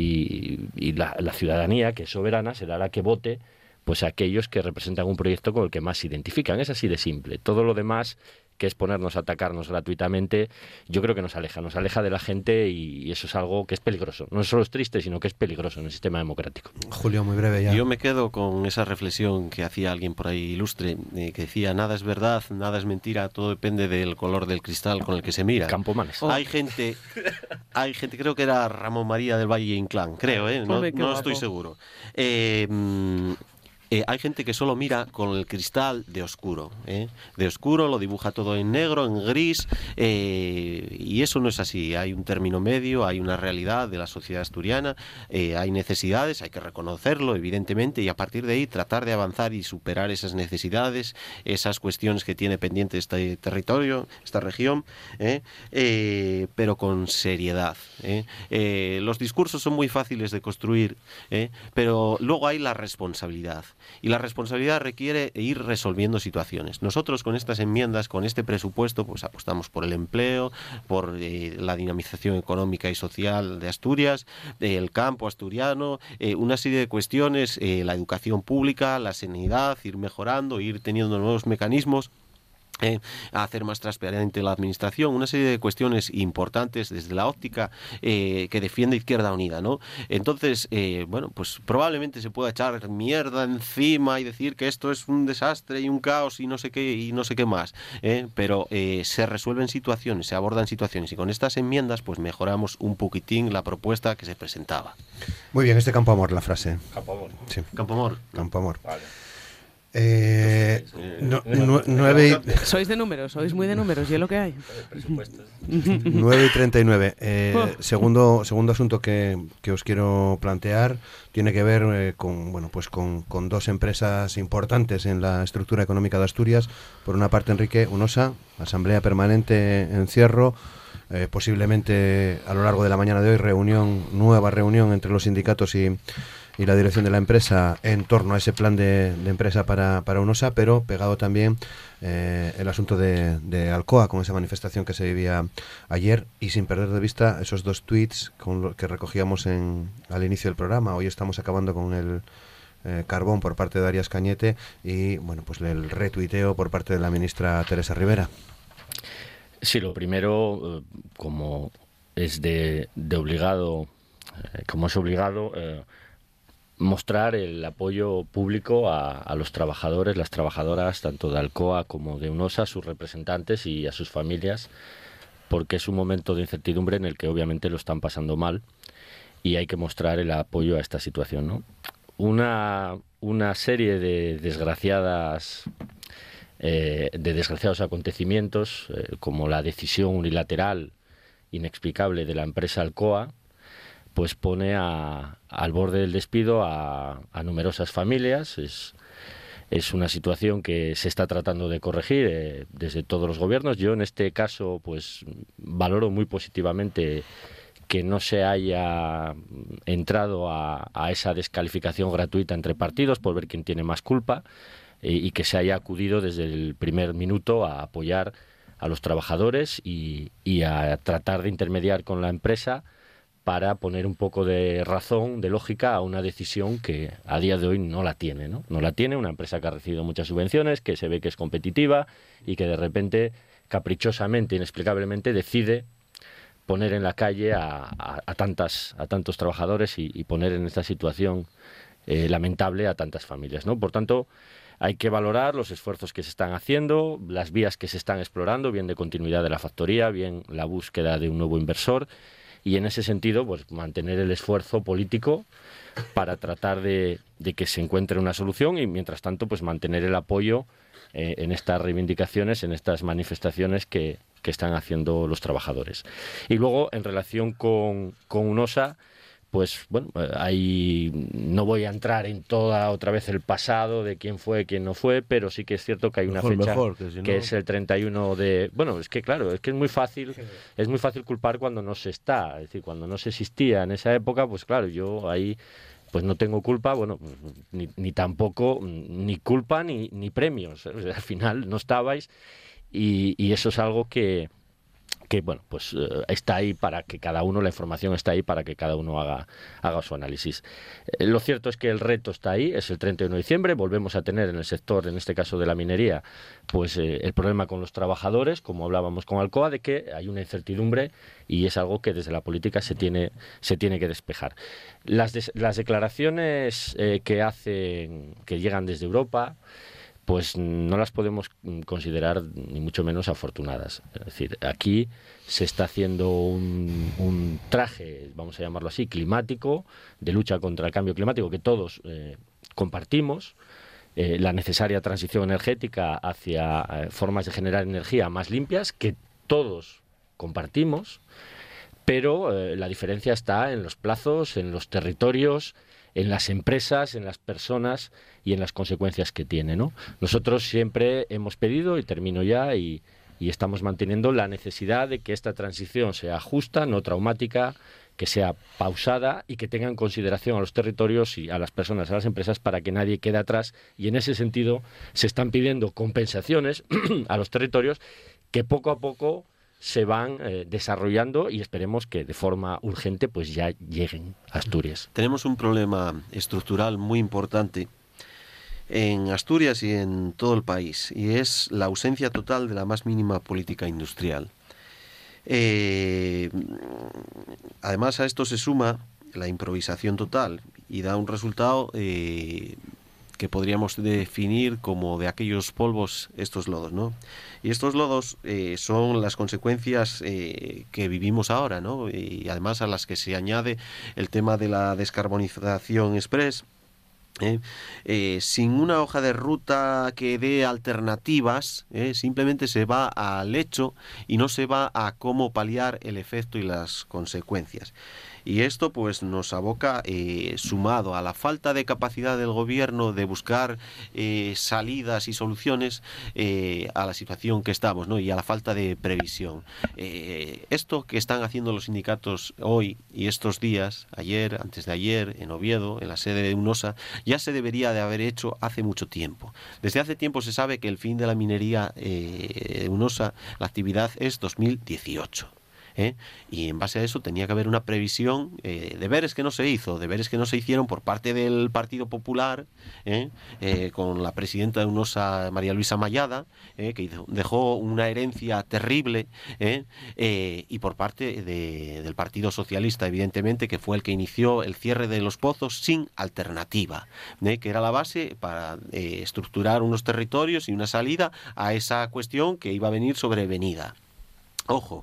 y, y la, la ciudadanía, que es soberana, será la que vote pues a aquellos que representan un proyecto con el que más se identifican. Es así de simple. Todo lo demás, que es ponernos a atacarnos gratuitamente, yo creo que nos aleja, nos aleja de la gente, y eso es algo que es peligroso. No solo es triste, sino que es peligroso en el sistema democrático. Julio, muy breve ya. Yo me quedo con esa reflexión que hacía alguien por ahí ilustre, eh, que decía, nada es verdad, nada es mentira, todo depende del color del cristal con el que se mira. Campomanes. Oh. Hay gente, hay gente, creo que era Ramón María del Valle Inclán, creo, ¿eh? no, no estoy seguro. Eh, Eh, hay gente que solo mira con el cristal de oscuro, ¿eh? de oscuro, lo dibuja todo en negro, en gris, eh, y eso no es así. Hay un término medio, hay una realidad de la sociedad asturiana, eh, hay necesidades, hay que reconocerlo, evidentemente, y a partir de ahí tratar de avanzar y superar esas necesidades, esas cuestiones que tiene pendiente este territorio, esta región, ¿eh? Eh, pero con seriedad. ¿eh? Eh, los discursos son muy fáciles de construir, ¿eh? pero luego hay la responsabilidad. Y la responsabilidad requiere ir resolviendo situaciones. Nosotros con estas enmiendas, con este presupuesto, pues apostamos por el empleo, por eh, la dinamización económica y social de Asturias, eh, el campo asturiano, eh, una serie de cuestiones, eh, la educación pública, la sanidad, ir mejorando, ir teniendo nuevos mecanismos. Eh, a hacer más transparente la administración, una serie de cuestiones importantes desde la óptica eh, que defiende Izquierda Unida, ¿no? Entonces, eh, bueno, pues probablemente se pueda echar mierda encima y decir que esto es un desastre y un caos y no sé qué y no sé qué más, ¿eh? pero eh, se resuelven situaciones, se abordan situaciones, y con estas enmiendas pues mejoramos un poquitín la propuesta que se presentaba. Muy bien, este Campo Amor, la frase. Campo Amor. Sí. Campo Amor. Campo Amor. Vale. Eh, no, nu, nueve y, sois de números, sois muy de números, y es lo que hay. nueve y treinta y nueve. Eh, segundo, segundo asunto que, que os quiero plantear tiene que ver eh, con, bueno, pues con, con dos empresas importantes en la estructura económica de Asturias. Por una parte, Enrique, UNOSA, Asamblea Permanente en Cierro. Eh, posiblemente a lo largo de la mañana de hoy reunión, nueva reunión entre los sindicatos y, y la dirección de la empresa en torno a ese plan de, de empresa para, para UNOSA, pero pegado también eh, el asunto de, de Alcoa, con esa manifestación que se vivía ayer, y sin perder de vista esos dos tweets con lo que recogíamos en, al inicio del programa. Hoy estamos acabando con el eh, carbón por parte de Arias Cañete y bueno, pues el retuiteo por parte de la ministra Teresa Rivera. Sí, lo primero, como es de, de obligado, eh, como es obligado, eh, mostrar el apoyo público a, a los trabajadores, las trabajadoras, tanto de Alcoa como de UNOSA, a sus representantes y a sus familias, porque es un momento de incertidumbre en el que obviamente lo están pasando mal y hay que mostrar el apoyo a esta situación, ¿no? Una, una serie de desgraciadas eh, de desgraciados acontecimientos, eh, como la decisión unilateral inexplicable de la empresa Alcoa, pues pone a, al borde del despido a, a numerosas familias. Es, es una situación que se está tratando de corregir eh, desde todos los gobiernos. Yo en este caso pues valoro muy positivamente que no se haya entrado a, a esa descalificación gratuita entre partidos por ver quién tiene más culpa, eh, y que se haya acudido desde el primer minuto a apoyar a los trabajadores y, y a tratar de intermediar con la empresa para poner un poco de razón, de lógica a una decisión que a día de hoy no la tiene, ¿no? No la tiene una empresa que ha recibido muchas subvenciones, que se ve que es competitiva y que de repente, caprichosamente, inexplicablemente, decide poner en la calle a, a, a, tantas, a tantos trabajadores y, y poner en esta situación eh, lamentable a tantas familias, ¿no? Por tanto, hay que valorar los esfuerzos que se están haciendo, las vías que se están explorando, bien de continuidad de la factoría, bien la búsqueda de un nuevo inversor, y en ese sentido pues mantener el esfuerzo político para tratar de, de que se encuentre una solución y mientras tanto pues mantener el apoyo eh, en estas reivindicaciones, en estas manifestaciones que, que están haciendo los trabajadores. Y luego en relación con, con UNOSA, pues bueno, ahí no voy a entrar en toda otra vez el pasado de quién fue, quién no fue, pero sí que es cierto que hay una mejor, fecha mejor, que, si no... que es el treinta y uno de... Bueno, es que claro, es que es muy fácil, es muy fácil culpar cuando no se está, es decir, cuando no se existía en esa época, pues claro, yo ahí pues no tengo culpa, bueno, ni, ni tampoco, ni culpa ni, ni premios, o sea, al final no estabais y, y eso es algo que... que bueno, pues eh, está ahí para que cada uno, la información está ahí para que cada uno haga, haga su análisis. Eh, lo cierto es que el reto está ahí, es el treinta y uno de diciembre, volvemos a tener en el sector, en este caso de la minería, pues eh, el problema con los trabajadores, como hablábamos con Alcoa, de que hay una incertidumbre y es algo que desde la política se tiene, se tiene que despejar. Las, des, las declaraciones eh, que hacen, que llegan desde Europa, pues no las podemos considerar ni mucho menos afortunadas. Es decir, aquí se está haciendo un, un traje, vamos a llamarlo así, climático, de lucha contra el cambio climático que todos eh, compartimos, eh, la necesaria transición energética hacia eh, formas de generar energía más limpias que todos compartimos, pero eh, la diferencia está en los plazos, en los territorios, en las empresas, en las personas y en las consecuencias que tiene, ¿no? Nosotros siempre hemos pedido, y termino ya, y, y estamos manteniendo la necesidad de que esta transición sea justa, no traumática, que sea pausada y que tenga en consideración a los territorios y a las personas, a las empresas, para que nadie quede atrás. Y en ese sentido se están pidiendo compensaciones a los territorios que poco a poco se van eh, desarrollando y esperemos que de forma urgente pues ya lleguen a Asturias. Tenemos un problema estructural muy importante en Asturias y en todo el país, y es la ausencia total de la más mínima política industrial. Eh, además a esto se suma la improvisación total y da un resultado eh, que podríamos definir como de aquellos polvos, estos lodos, ¿no? Y estos lodos eh, son las consecuencias eh, que vivimos ahora, ¿no? Y además a las que se añade el tema de la descarbonización express. Eh, eh, sin una hoja de ruta que dé alternativas, eh, simplemente se va al hecho y no se va a cómo paliar el efecto y las consecuencias. Y esto pues nos aboca, eh, sumado a la falta de capacidad del gobierno de buscar eh, salidas y soluciones eh, a la situación que estamos, ¿no? Y a la falta de previsión. Eh, esto que están haciendo los sindicatos hoy y estos días, ayer, antes de ayer, en Oviedo, en la sede de UNOSA, ya se debería de haber hecho hace mucho tiempo. Desde hace tiempo se sabe que el fin de la minería eh, de UNOSA, la actividad es dos mil dieciocho. ¿eh? Y en base a eso tenía que haber una previsión, eh, deberes que no se hizo, deberes que no se hicieron por parte del Partido Popular, ¿eh? Eh, con la presidenta de UNOSA, María Luisa Mayada, ¿eh? que dejó una herencia terrible, ¿eh? Eh, y por parte de, del Partido Socialista, evidentemente, que fue el que inició el cierre de los pozos sin alternativa, ¿eh? que era la base para eh, estructurar unos territorios y una salida a esa cuestión que iba a venir sobrevenida. Ojo,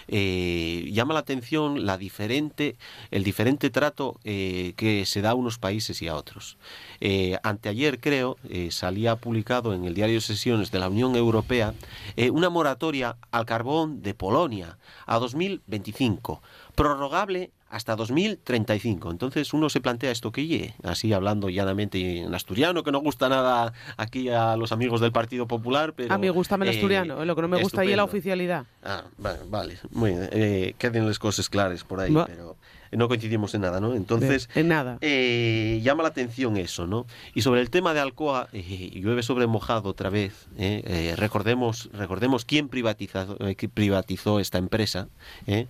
eh, llama la atención la diferente, el diferente trato eh, que se da a unos países y a otros. Eh, anteayer, creo, eh, salía publicado en el diario de sesiones de la Unión Europea eh, una moratoria al carbón de Polonia a dos mil veinticinco, prorrogable hasta dos mil treinta y cinco. Entonces uno se plantea esto que ye, así hablando llanamente en asturiano, que no gusta nada aquí a los amigos del Partido Popular, pero... A mí gusta el asturiano, eh, lo que no me gusta ahí es la oficialidad. Ah, vale, vale, muy bien, eh, queden las cosas claras por ahí, Va. pero no coincidimos en nada, ¿no? Entonces, en nada. Eh, llama la atención eso, ¿no? Y sobre el tema de Alcoa, eh, llueve sobre mojado otra vez, ¿eh? Eh, recordemos, recordemos quién privatizó, eh, privatizó esta empresa, ¿eh?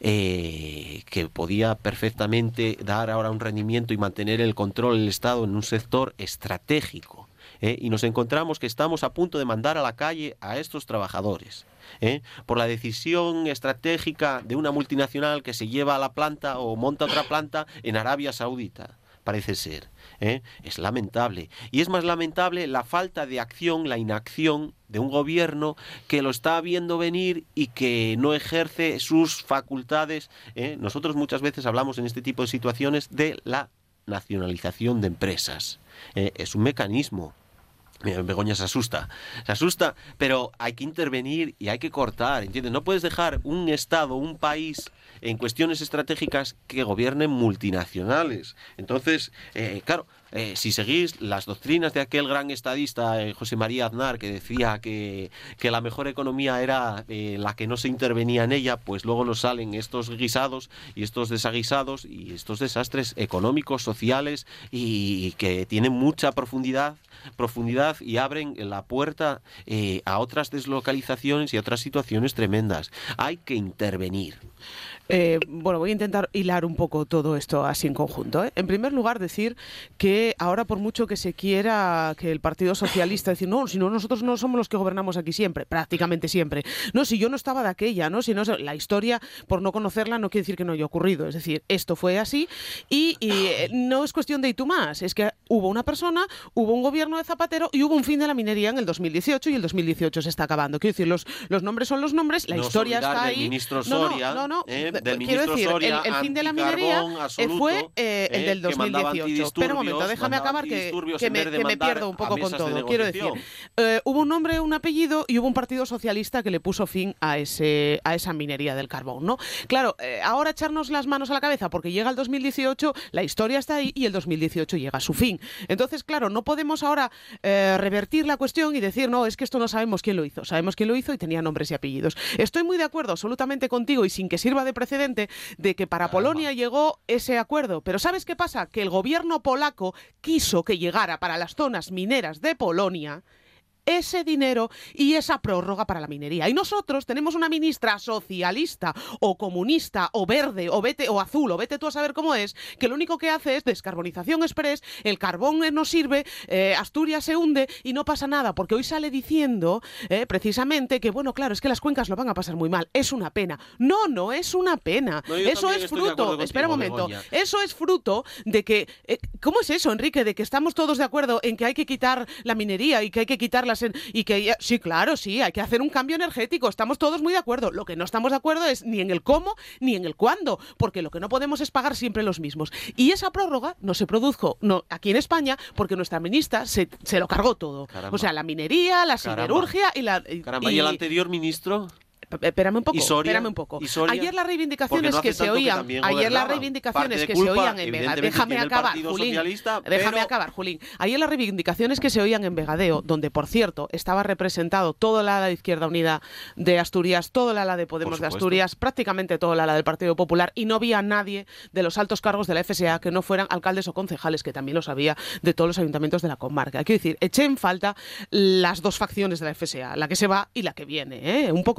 Eh, que podía perfectamente dar ahora un rendimiento y mantener el control del Estado en un sector estratégico. ¿eh? Y nos encontramos que estamos a punto de mandar a la calle a estos trabajadores, ¿eh? por la decisión estratégica de una multinacional que se lleva a la planta o monta otra planta en Arabia Saudita, parece ser. ¿eh? Es lamentable. Y es más lamentable la falta de acción, la inacción de un gobierno que lo está viendo venir y que no ejerce sus facultades. ¿eh? Nosotros muchas veces hablamos en este tipo de situaciones de la nacionalización de empresas. ¿eh? Es un mecanismo. Begoña se asusta, se asusta, pero hay que intervenir y hay que cortar, ¿entiendes? No puedes dejar un Estado, un país en cuestiones estratégicas que gobiernen multinacionales. Entonces, eh, claro, eh, si seguís las doctrinas de aquel gran estadista, eh, José María Aznar, que decía que, que la mejor economía era eh, la que no se intervenía en ella, pues luego nos salen estos guisados y estos desaguisados y estos desastres económicos, sociales y que tienen mucha profundidad profundidad y abren la puerta eh, a otras deslocalizaciones y a otras situaciones tremendas. Hay que intervenir. Eh, bueno, voy a intentar hilar un poco todo esto así en conjunto, ¿eh? En primer lugar, decir que ahora, por mucho que se quiera que el Partido Socialista decir, no, si no, nosotros no somos los que gobernamos aquí siempre, prácticamente siempre. No, si yo no estaba de aquella, ¿no? Si no, la historia, por no conocerla, no quiere decir que no haya ocurrido. Es decir, esto fue así y, y eh, no es cuestión de y tú más. Es que hubo una persona, hubo un gobierno de Zapatero y hubo un fin de la minería en el dos mil dieciocho y el dos mil dieciocho se está acabando. Quiero decir, los, los nombres son los nombres, la no historia está ahí. Ministro Soria, no, no, no. no. Eh, del Quiero decir, Soria, el, el fin de la minería absoluto, fue eh, el del dos mil dieciocho. Pero un momento, déjame acabar que, que, me, que me pierdo un poco con todo. Quiero decir, eh, hubo un nombre, un apellido y hubo un partido socialista que le puso fin a ese a esa minería del carbón, ¿no? Claro, eh, ahora echarnos las manos a la cabeza porque llega el dos mil dieciocho, la historia está ahí y el dos mil dieciocho llega a su fin. Entonces, claro, no podemos ahora eh, revertir la cuestión y decir, no, es que esto no sabemos quién lo hizo. Sabemos quién lo hizo y tenía nombres y apellidos. Estoy muy de acuerdo absolutamente contigo y sin que sirva de precedente de que para Polonia llegó ese acuerdo. Pero ¿sabes qué pasa? Que el gobierno polaco quiso que llegara para las zonas mineras de Polonia ese dinero y esa prórroga para la minería. Y nosotros tenemos una ministra socialista o comunista o verde o vete o azul o vete tú a saber cómo es, que lo único que hace es descarbonización express, el carbón no sirve, eh, Asturias se hunde y no pasa nada, porque hoy sale diciendo eh, precisamente que, bueno, claro, es que las cuencas lo van a pasar muy mal. Es una pena. No, no es una pena. No, eso es fruto, espera un momento, Begoña. Eso es fruto de que, eh, ¿cómo es eso, Enrique? De que estamos todos de acuerdo en que hay que quitar la minería y que hay que quitar las En, y que ya, sí, claro, sí, hay que hacer un cambio energético, estamos todos muy de acuerdo. Lo que no estamos de acuerdo es ni en el cómo ni en el cuándo, porque lo que no podemos es pagar siempre los mismos. Y esa prórroga no se produjo no, aquí en España porque nuestra ministra se, se lo cargó todo. Caramba. O sea, la minería, la siderurgia y la... Y, Caramba, ¿y el anterior ministro? Espérame un poco, espérame un poco. Ayer las reivindicaciones no que se oían, que ayer las reivindicaciones que culpa, se oían en Vegadeo, déjame acabar, Julín, déjame pero... acabar, Julín. Ayer las reivindicaciones que se oían en Vegadeo, donde por cierto estaba representado toda la ala de Izquierda Unida de Asturias, toda la ala de Podemos de Asturias, prácticamente toda la ala del Partido Popular, y no había nadie de los altos cargos de la F S A que no fueran alcaldes o concejales, que también los había de todos los ayuntamientos de la comarca. Quiero decir, eché en falta las dos facciones de la F S A, la que se va y la que viene, ¿eh? Un poco de apoyo.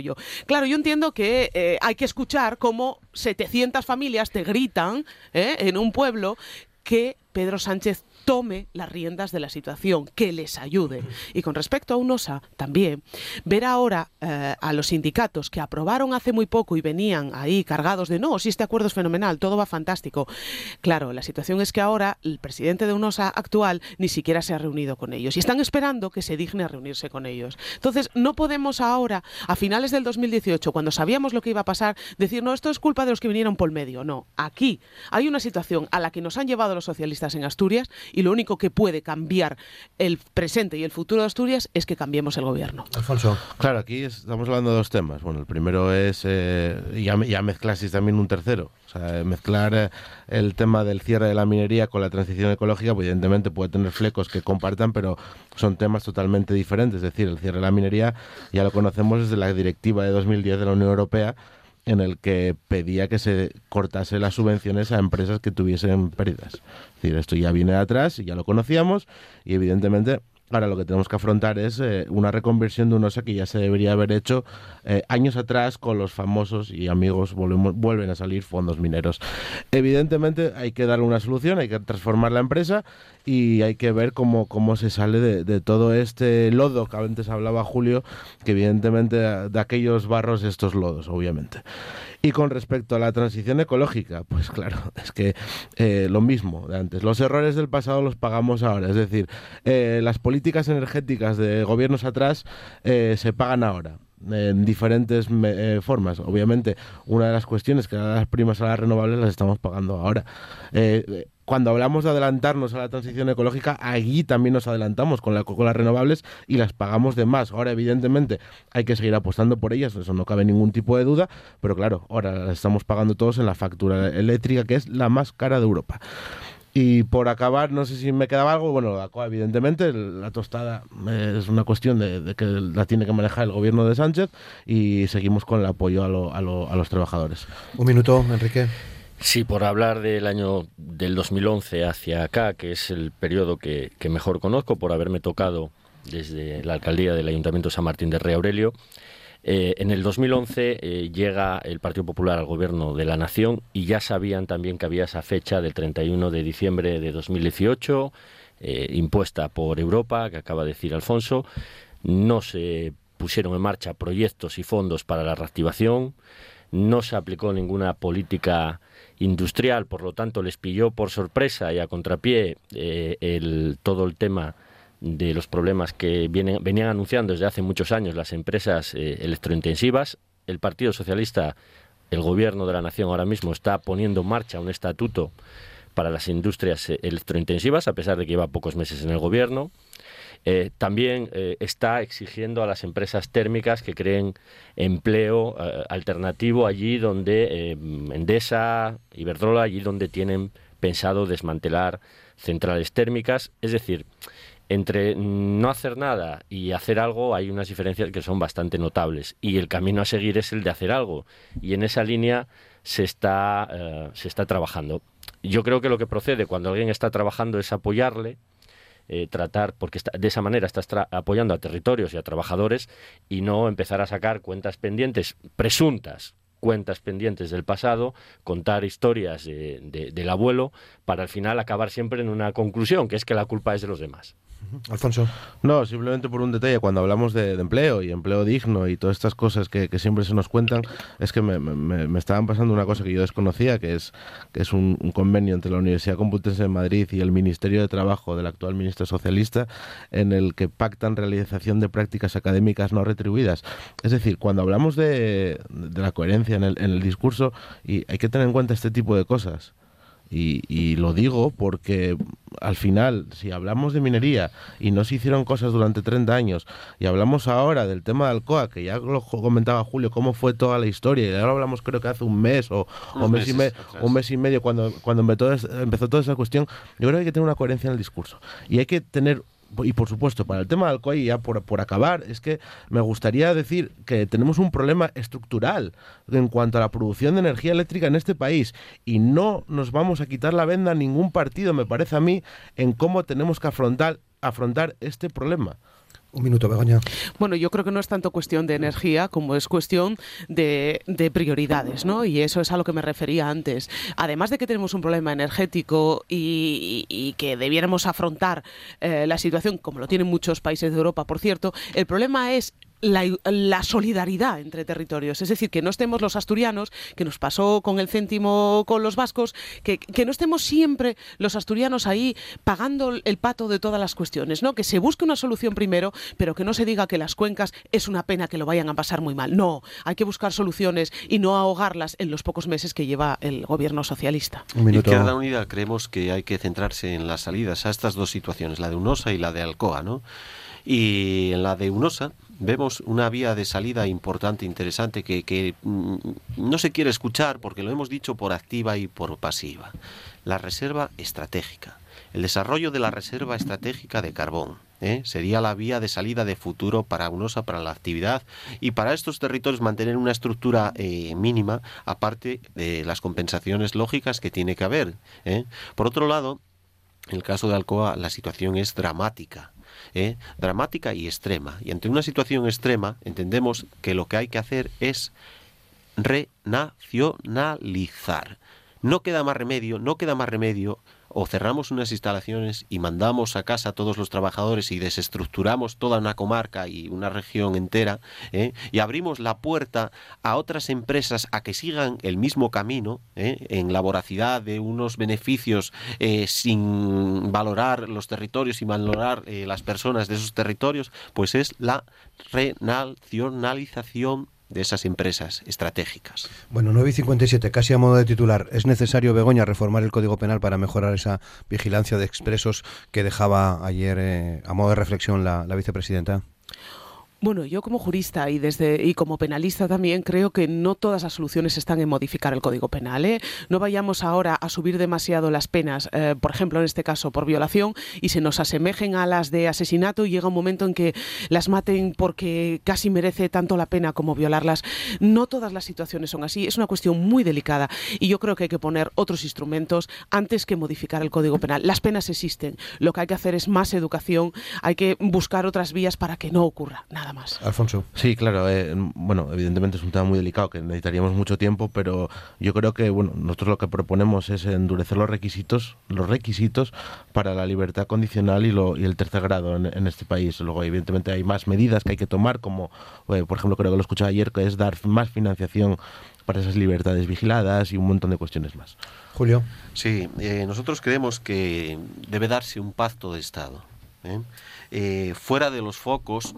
ello. Claro, yo entiendo que eh, hay que escuchar cómo setecientas familias te gritan ¿eh? en un pueblo que Pedro Sánchez tome las riendas de la situación, que les ayude. Y con respecto a UNOSA, también, ver ahora eh, a los sindicatos que aprobaron hace muy poco y venían ahí cargados de no, si este acuerdo es fenomenal, todo va fantástico. Claro, la situación es que ahora el presidente de UNOSA actual ni siquiera se ha reunido con ellos y están esperando que se digne a reunirse con ellos. Entonces, no podemos ahora, a finales del dos mil dieciocho, cuando sabíamos lo que iba a pasar, decir, no, esto es culpa de los que vinieron por medio. No, aquí hay una situación a la que nos han llevado los socialistas en Asturias y lo único que puede cambiar el presente y el futuro de Asturias es que cambiemos el gobierno. Alfonso. Claro, aquí estamos hablando de dos temas. Bueno, el primero es, eh, ya, ya mezclasteis también un tercero. O sea, mezclar eh, el tema del cierre de la minería con la transición ecológica, pues evidentemente puede tener flecos que compartan, pero son temas totalmente diferentes. Es decir, el cierre de la minería ya lo conocemos desde la directiva de dos mil diez de la Unión Europea, en el que pedía que se cortase las subvenciones a empresas que tuviesen pérdidas. Es decir, esto ya viene de atrás y ya lo conocíamos y evidentemente ahora lo que tenemos que afrontar es eh, una reconversión de UNOSA que ya se debería haber hecho eh, años atrás con los famosos y amigos, volvemos, vuelven a salir fondos mineros. Evidentemente hay que darle una solución, hay que transformar la empresa y hay que ver cómo, cómo se sale de, de todo este lodo que antes hablaba Julio, que evidentemente de aquellos barros estos lodos, obviamente. Y con respecto a la transición ecológica, pues claro, es que eh, lo mismo de antes. Los errores del pasado los pagamos ahora. Es decir, eh, las políticas energéticas de gobiernos atrás eh, se pagan ahora en diferentes eh, formas. Obviamente, una de las cuestiones que eran las primas a las renovables las estamos pagando ahora. Eh, Cuando hablamos de adelantarnos a la transición ecológica, allí también nos adelantamos con, la, con las renovables y las pagamos de más. Ahora, evidentemente, hay que seguir apostando por ellas, eso no cabe ningún tipo de duda, pero claro, ahora las estamos pagando todos en la factura eléctrica, que es la más cara de Europa. Y por acabar, no sé si me quedaba algo, bueno, evidentemente la tostada es una cuestión de, de que la tiene que manejar el gobierno de Sánchez y seguimos con el apoyo a, lo, a, lo, a los trabajadores. Un minuto, Enrique. Sí, por hablar del año del dos mil once hacia acá, que es el periodo que, que mejor conozco por haberme tocado desde la alcaldía del Ayuntamiento de San Martín de Rey Aurelio, eh, en el dos mil once eh, llega el Partido Popular al Gobierno de la Nación y ya sabían también que había esa fecha del treinta y uno de diciembre de dos mil dieciocho, eh, impuesta por Europa, que acaba de decir Alfonso. No se pusieron en marcha proyectos y fondos para la reactivación, no se aplicó ninguna política industrial, por lo tanto les pilló por sorpresa y a contrapié eh, el, todo el tema de los problemas que vienen, venían anunciando desde hace muchos años las empresas eh, electrointensivas. El Partido Socialista, el Gobierno de la Nación ahora mismo está poniendo en marcha un estatuto para las industrias electrointensivas, a pesar de que lleva pocos meses en el Gobierno. Eh, también eh, está exigiendo a las empresas térmicas que creen empleo eh, alternativo allí donde eh, Endesa, Iberdrola, allí donde tienen pensado desmantelar centrales térmicas. Es decir, entre no hacer nada y hacer algo hay unas diferencias que son bastante notables y el camino a seguir es el de hacer algo y en esa línea se está, eh, se está trabajando. Yo creo que lo que procede cuando alguien está trabajando es apoyarle, Eh, tratar, porque está, de esa manera estás tra- apoyando a territorios y a trabajadores y no empezar a sacar cuentas pendientes, presuntas cuentas pendientes del pasado, contar historias de, de, del abuelo para al final acabar siempre en una conclusión, que es que la culpa es de los demás. Alfonso. No, simplemente por un detalle, cuando hablamos de, de empleo y empleo digno y todas estas cosas que, que siempre se nos cuentan, es que me, me, me estaban pasando una cosa que yo desconocía, que es, que es un, un convenio entre la Universidad Complutense de Madrid y el Ministerio de Trabajo del actual ministro socialista, en el que pactan realización de prácticas académicas no retribuidas. Es decir, cuando hablamos de, de la coherencia en el, en el discurso, y hay que tener en cuenta este tipo de cosas. Y, y lo digo porque al final, si hablamos de minería y no se hicieron cosas durante treinta años y hablamos ahora del tema de Alcoa, que ya lo comentaba Julio, cómo fue toda la historia, y ahora hablamos creo que hace un mes o, o mes, y me, un mes y medio cuando, cuando empezó, empezó toda esa cuestión, yo creo que hay que tener una coherencia en el discurso. Y hay que tener... Y por supuesto, para el tema de Alcoa, y ya por, por acabar, es que me gustaría decir que tenemos un problema estructural en cuanto a la producción de energía eléctrica en este país y no nos vamos a quitar la venda a ningún partido, me parece a mí, en cómo tenemos que afrontar, afrontar este problema. Un minuto, Begoña. Bueno, yo creo que no es tanto cuestión de energía como es cuestión de, de prioridades, ¿no? Y eso es a lo que me refería antes. Además de que tenemos un problema energético y, y, y que debiéramos afrontar eh, la situación, como lo tienen muchos países de Europa, por cierto, el problema es La, la solidaridad entre territorios, es decir, que no estemos los asturianos, que nos pasó con el céntimo con los vascos, que, que no estemos siempre los asturianos ahí pagando el pato de todas las cuestiones, ¿no? Que se busque una solución primero, pero que no se diga que las cuencas es una pena que lo vayan a pasar muy mal. No, hay que buscar soluciones y no ahogarlas en los pocos meses que lleva el gobierno socialista. Un minuto. Izquierda Unida creemos que hay que centrarse en las salidas a estas dos situaciones, la de Unosa y la de Alcoa, ¿no? Y en la de Unosa vemos una vía de salida importante, interesante, que, que mm, no se quiere escuchar porque lo hemos dicho por activa y por pasiva. La reserva estratégica. El desarrollo de la reserva estratégica de carbón ¿eh? sería la vía de salida de futuro para Unosa, para la actividad y para estos territorios mantener una estructura eh, mínima, aparte de las compensaciones lógicas que tiene que haber. ¿eh? Por otro lado, en el caso de Alcoa, la situación es dramática. ¿Eh? dramática y extrema, y ante una situación extrema entendemos que lo que hay que hacer es renacionalizar. No queda más remedio, no queda más remedio o cerramos unas instalaciones y mandamos a casa a todos los trabajadores y desestructuramos toda una comarca y una región entera, ¿eh? y abrimos la puerta a otras empresas a que sigan el mismo camino, ¿eh? en la voracidad de unos beneficios eh, sin valorar los territorios y valorar eh, las personas de esos territorios, pues es la renacionalización de esas empresas estratégicas. Bueno, nueve y cincuenta y siete, casi a modo de titular. ¿Es necesario, Begoña, reformar el Código Penal para mejorar esa vigilancia de expresos que dejaba ayer eh, a modo de reflexión la, la vicepresidenta? Bueno, yo como jurista y desde y como penalista también creo que no todas las soluciones están en modificar el Código Penal, ¿eh? No vayamos ahora a subir demasiado las penas, eh, por ejemplo, en este caso por violación, y se nos asemejen a las de asesinato y llega un momento en que las maten porque casi merece tanto la pena como violarlas. No todas las situaciones son así, es una cuestión muy delicada y yo creo que hay que poner otros instrumentos antes que modificar el Código Penal. Las penas existen, lo que hay que hacer es más educación, hay que buscar otras vías para que no ocurra nada más. Alfonso. Sí, claro, eh, bueno, evidentemente es un tema muy delicado que necesitaríamos mucho tiempo, pero yo creo que, bueno, nosotros lo que proponemos es endurecer los requisitos, los requisitos para la libertad condicional y, lo, y el tercer grado en, en este país. Luego, evidentemente, hay más medidas que hay que tomar, como, eh, por ejemplo, creo que lo escuchaba ayer, que es dar más financiación para esas libertades vigiladas y un montón de cuestiones más. Julio. Sí, eh, nosotros creemos que debe darse un pacto de Estado, ¿eh? Eh, fuera de los focos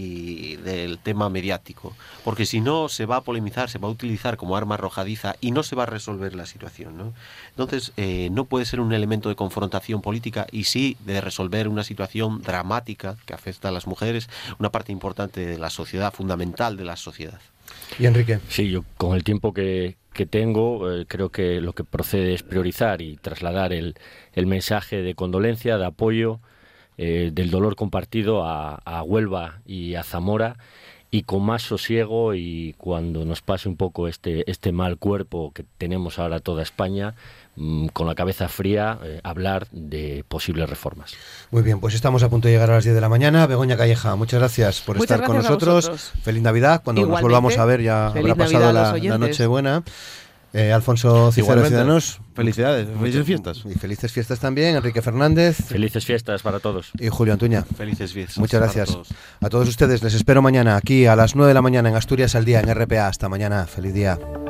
y del tema mediático, porque si no se va a polemizar, se va a utilizar como arma arrojadiza y no se va a resolver la situación, ¿no? Entonces eh, no puede ser un elemento de confrontación política y sí de resolver una situación dramática que afecta a las mujeres, una parte importante de la sociedad, fundamental de la sociedad. Y Enrique. Sí, yo con el tiempo que, que tengo eh, creo que lo que procede es priorizar y trasladar el, el mensaje de condolencia, de apoyo, Eh, del dolor compartido a, a Huelva y a Zamora, y con más sosiego, y cuando nos pase un poco este, este mal cuerpo que tenemos ahora toda España, mmm, con la cabeza fría, eh, hablar de posibles reformas. Muy bien, pues estamos a punto de llegar a las diez de la mañana. Begoña Calleja, muchas gracias por muchas estar gracias con nosotros. Feliz Navidad. Cuando Igualmente, nos volvamos a ver ya habrá pasado la, la Nochebuena. Eh, Alfonso Cicero de Ciudadanos, felicidades, felices fiestas. Y felices fiestas también. Enrique Fernández. Felices fiestas para todos. Y Julio Antuña. Felices fiestas. Muchas gracias. Todos. A todos ustedes les espero mañana aquí a las nueve de la mañana en Asturias al Día en R P A. Hasta mañana. Feliz día.